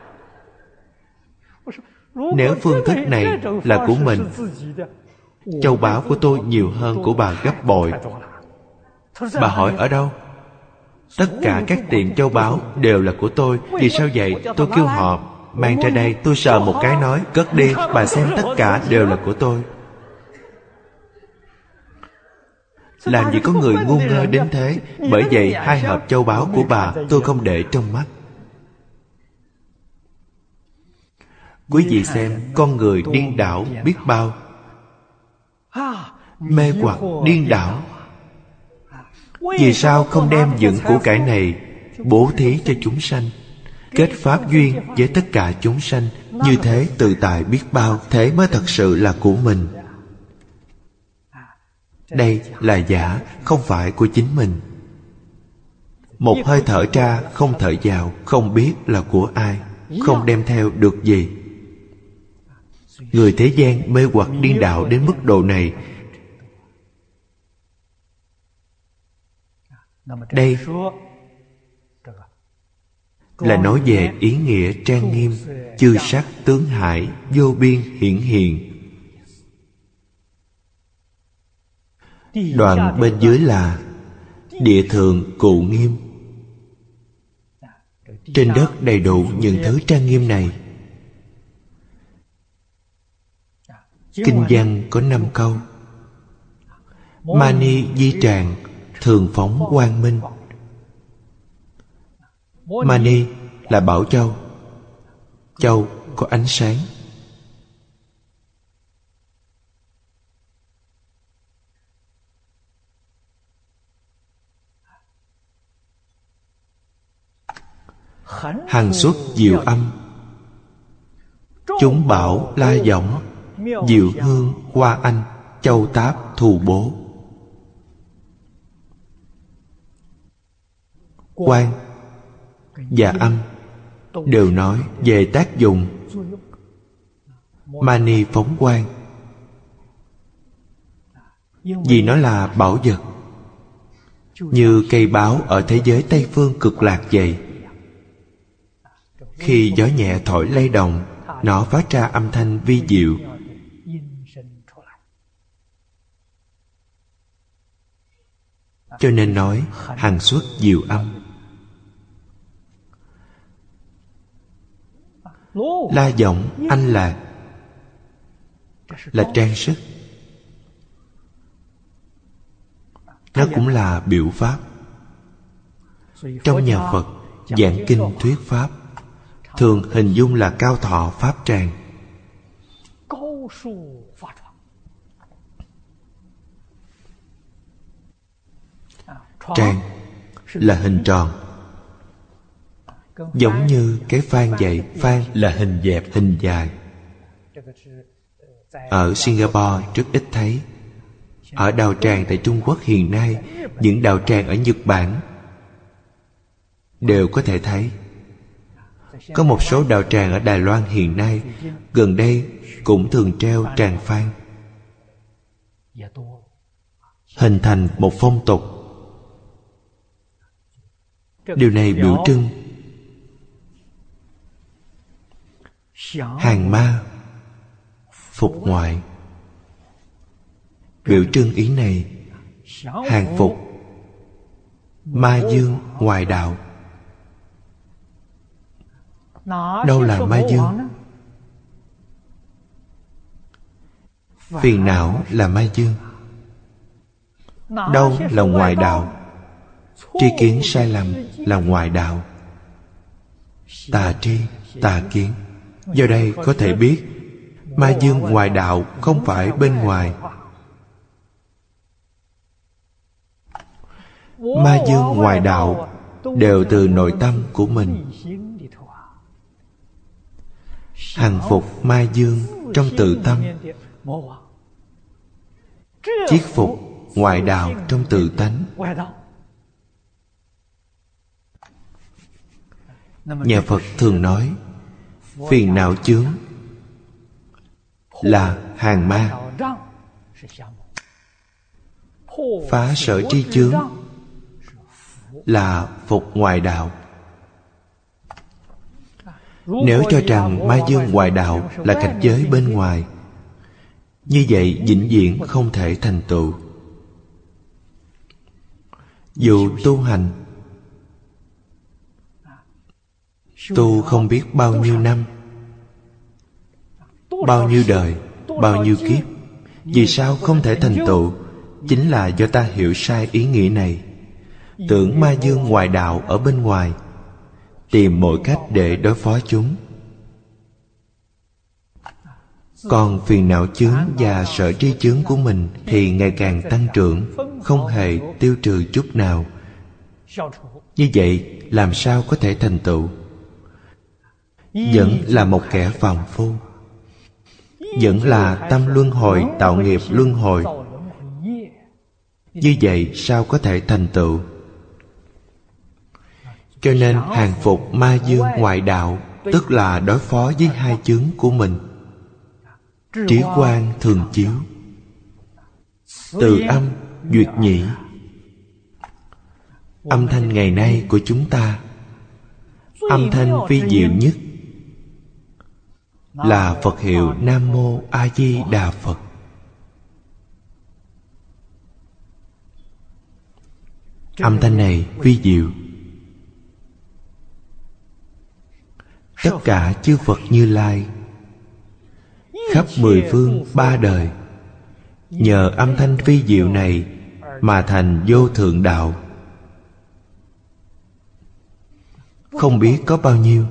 Nếu phương thức này là của mình, châu báu của tôi nhiều hơn của bà gấp bội. Bà hỏi ở đâu? Tất cả các tiệm châu báu đều là của tôi. Vì sao vậy? Tôi kêu họ mang ra đây. Tôi sờ một cái nói, cất đi, bà xem tất cả đều là của tôi. Làm gì có người ngu ngơ đến thế. Bởi vậy hai hộp châu báu của bà tôi không để trong mắt. Quý vị xem, con người điên đảo biết bao, mê hoặc điên đảo. Vì sao không đem những của cải này bố thí cho chúng sanh, kết pháp duyên với tất cả chúng sanh? Như thế tự tại biết bao. Thế mới thật sự là của mình. Đây là giả, không phải của chính mình. Một hơi thở ra không thở vào, không biết là của ai, không đem theo được gì. Người thế gian mê hoặc điên đạo đến mức độ này. Đây là nói về ý nghĩa trang nghiêm, chư sắc tướng hải, vô biên hiển hiện. Đoạn bên dưới là địa thượng cụ nghiêm. Trên đất đầy đủ những thứ trang nghiêm này. Kinh văn có năm câu. Mani di tràng, thường phóng quang minh. Mani là bảo châu. Châu có ánh sáng. Hằng xuất diệu âm, chúng bảo la võng, diệu hương hoa anh, châu táp thù bố. Quang và âm đều nói về tác dụng. Mani phóng quang vì nó là bảo vật, như cây báo ở thế giới Tây Phương cực lạc vậy. Khi gió nhẹ thổi lay động, nó phát ra âm thanh vi diệu. Cho nên nói hằng xuất diệu âm. La võng anh lạc là trang sức. Nó cũng là biểu pháp. Trong nhà Phật giảng kinh thuyết pháp, thường hình dung là cao thọ pháp tràng. Tràng là hình tròn, giống như cái phan vậy. Phan là hình dẹp, hình dài. Ở Singapore rất ít thấy. Ở đạo tràng tại Trung Quốc hiện nay, những đạo tràng ở Nhật Bản đều có thể thấy. Có một số đạo tràng ở Đài Loan hiện nay gần đây cũng thường treo tràng phan, hình thành một phong tục. Điều này biểu trưng hàng ma phục ngoại. Biểu trưng ý này, hàng phục ma dương ngoại đạo. Đâu là ma dương? Phiền não là ma dương. Đâu là ngoại đạo? Tri kiến sai lầm là ngoại đạo. Tà tri, tà kiến. Do đây có thể biết ma dương ngoại đạo không phải bên ngoài. Ma dương ngoại đạo đều từ nội tâm của mình. Hằng phục ma dương trong tự tâm, chiết phục ngoại đạo trong tự tánh. Nhà Phật thường nói phiền não chướng là hàng ma, phá sở tri chướng là phục ngoại đạo. Nếu cho rằng ma dương ngoại đạo là cảnh giới bên ngoài, như vậy vĩnh viễn không thể thành tựu. Dù tu hành tu không biết bao nhiêu năm, bao nhiêu đời, bao nhiêu kiếp, vì sao không thể thành tựu? Chính là do ta hiểu sai ý nghĩa này. Tưởng ma dương ngoại đạo ở bên ngoài, tìm mọi cách để đối phó chúng. Còn phiền não chướng và sở tri chướng của mình thì ngày càng tăng trưởng, không hề tiêu trừ chút nào. Như vậy làm sao có thể thành tựu? Vẫn là một kẻ phàm phu, vẫn là tâm luân hồi tạo nghiệp luân hồi. Như vậy sao có thể thành tựu? Cho nên hàng phục ma dương ngoại đạo, tức là đối phó với hai chướng của mình. Trí quang thường chiếu, từ âm duyệt nhĩ. Âm thanh ngày nay của chúng ta, âm thanh vi diệu nhất là Phật hiệu Nam Mô A Di Đà Phật. Âm thanh này vi diệu. Tất cả chư Phật Như Lai khắp mười phương ba đời nhờ âm thanh vi diệu này mà thành vô thượng đạo. Không biết có bao nhiêu.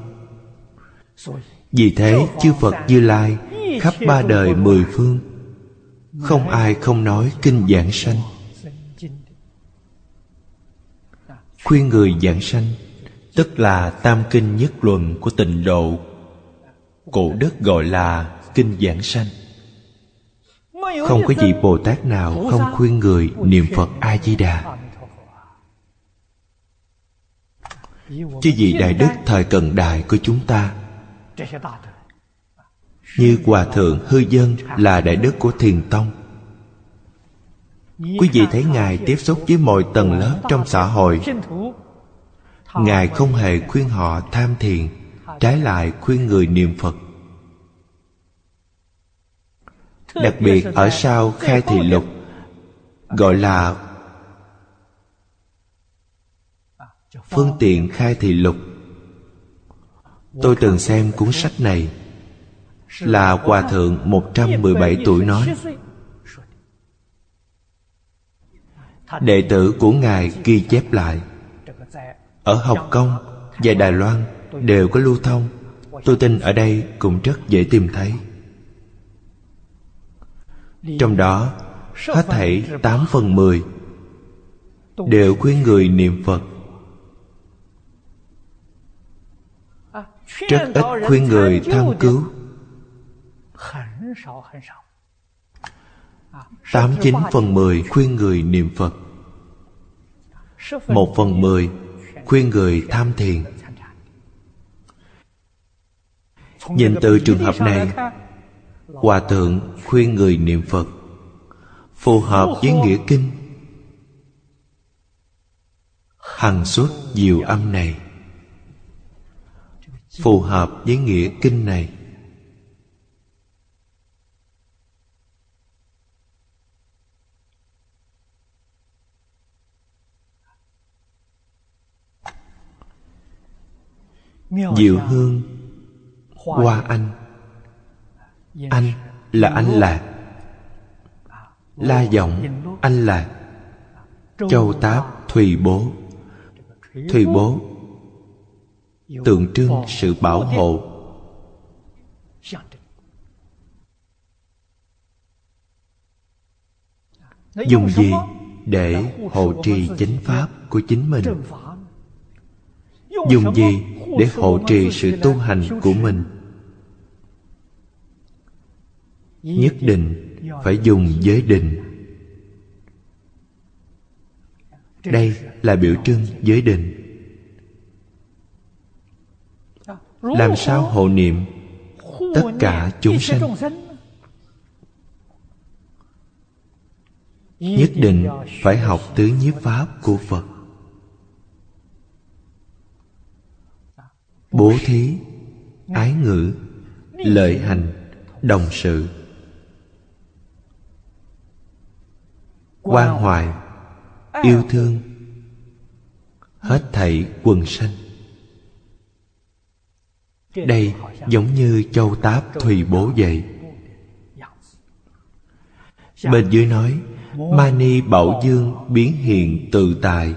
Vì thế chư Phật Như Lai khắp ba đời mười phương, không ai không nói kinh giảng sanh. Khuyên người giảng sanh, tức là tam kinh nhất luận của Tịnh Độ. Cổ đức gọi là kinh giảng sanh. Không có vị Bồ Tát nào không khuyên người niệm Phật A-di-đà. Chứ vị đại đức thời cận đại của chúng ta, như Hòa Thượng Hư Dân là đại đức của Thiền Tông. Quý vị thấy Ngài tiếp xúc với mọi tầng lớp trong xã hội, Ngài không hề khuyên họ tham thiền, trái lại khuyên người niệm Phật. Đặc biệt ở sau Khai Thị Lục, gọi là Phương Tiện Khai Thị Lục. Tôi từng xem cuốn sách này, là Hòa Thượng một trăm mười bảy tuổi nói. Đệ tử của Ngài ghi chép lại. Ở Hồng Kông và Đài Loan đều có lưu thông. Tôi tin ở đây cũng rất dễ tìm thấy. Trong đó hết thảy tám phần mười đều khuyên người niệm Phật. Rất ít khuyên người tham cứu. Tám chín phần mười khuyên người niệm Phật. Một phần mười khuyên người tham thiền. Nhìn từ trường hợp này, Hòa Thượng khuyên người niệm Phật phù hợp với nghĩa kinh hằng xuất diệu âm này, phù hợp với nghĩa kinh này. Diệu hương Hoa Anh. Anh là Anh Lạc, La Giọng Anh Lạc, Châu Táp Thùy Bố. Thùy Bố tượng trưng sự bảo hộ. Dùng gì để hộ trì chánh pháp của chính mình? Dùng gì để hộ trì sự tu hành của mình? Nhất định phải dùng giới định. Đây là biểu trưng giới định. Làm sao hộ niệm tất cả chúng sanh? Nhất định phải học tứ nhiếp pháp của Phật. Bố thí, ái ngữ, lợi hành, đồng sự, quan hoại, yêu thương hết thảy quần sanh. Đây giống như Châu Táp Thùy Bố vậy. Bên dưới nói Mani Bảo Dương biến hiện tự tại.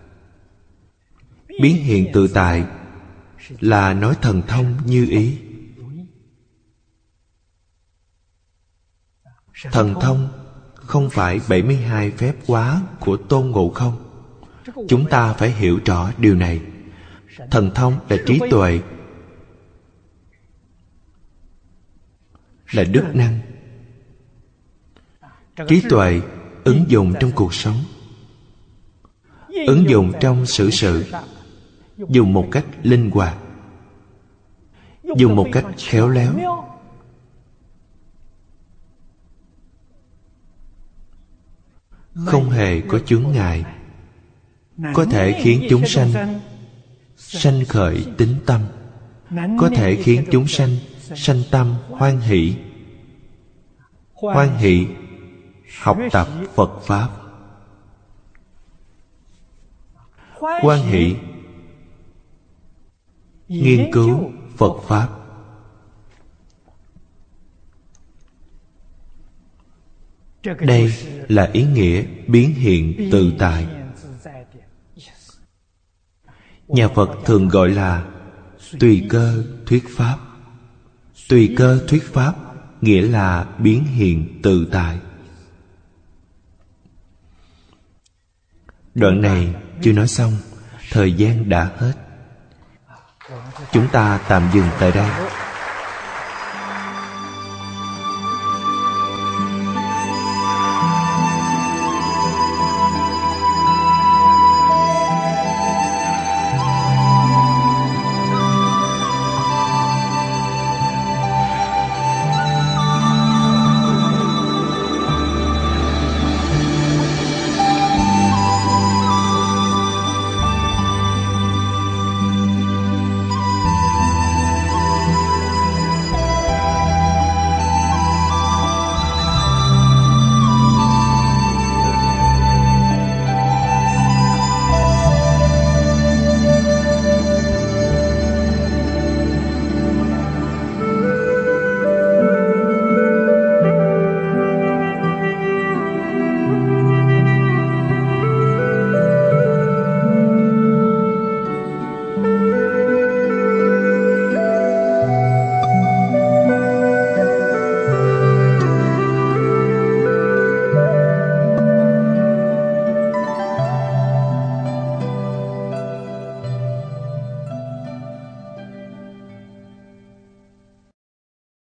Biến hiện tự tại là nói thần thông như ý. Thần thông không phải bảy mươi hai phép hóa của Tôn Ngộ Không. Chúng ta phải hiểu rõ điều này. Thần thông là trí tuệ, là đức năng. Trí tuệ ứng dụng trong cuộc sống, ứng dụng trong xử sự, dùng một cách linh hoạt, dùng một cách khéo léo. Không hề có chướng ngại, có thể khiến chúng sanh sanh khởi tín tâm, có thể khiến chúng sanh sanh tâm hoan hỷ. Hoan hỷ học tập Phật Pháp. Hoan hỷ nghiên cứu Phật Pháp. Đây là ý nghĩa biến hiện tự tại. Nhà Phật thường gọi là tùy cơ thuyết Pháp. Tùy cơ thuyết Pháp nghĩa là biến hiện tự tại. Đoạn này chưa nói xong, thời gian đã hết. Chúng ta tạm dừng tại đây.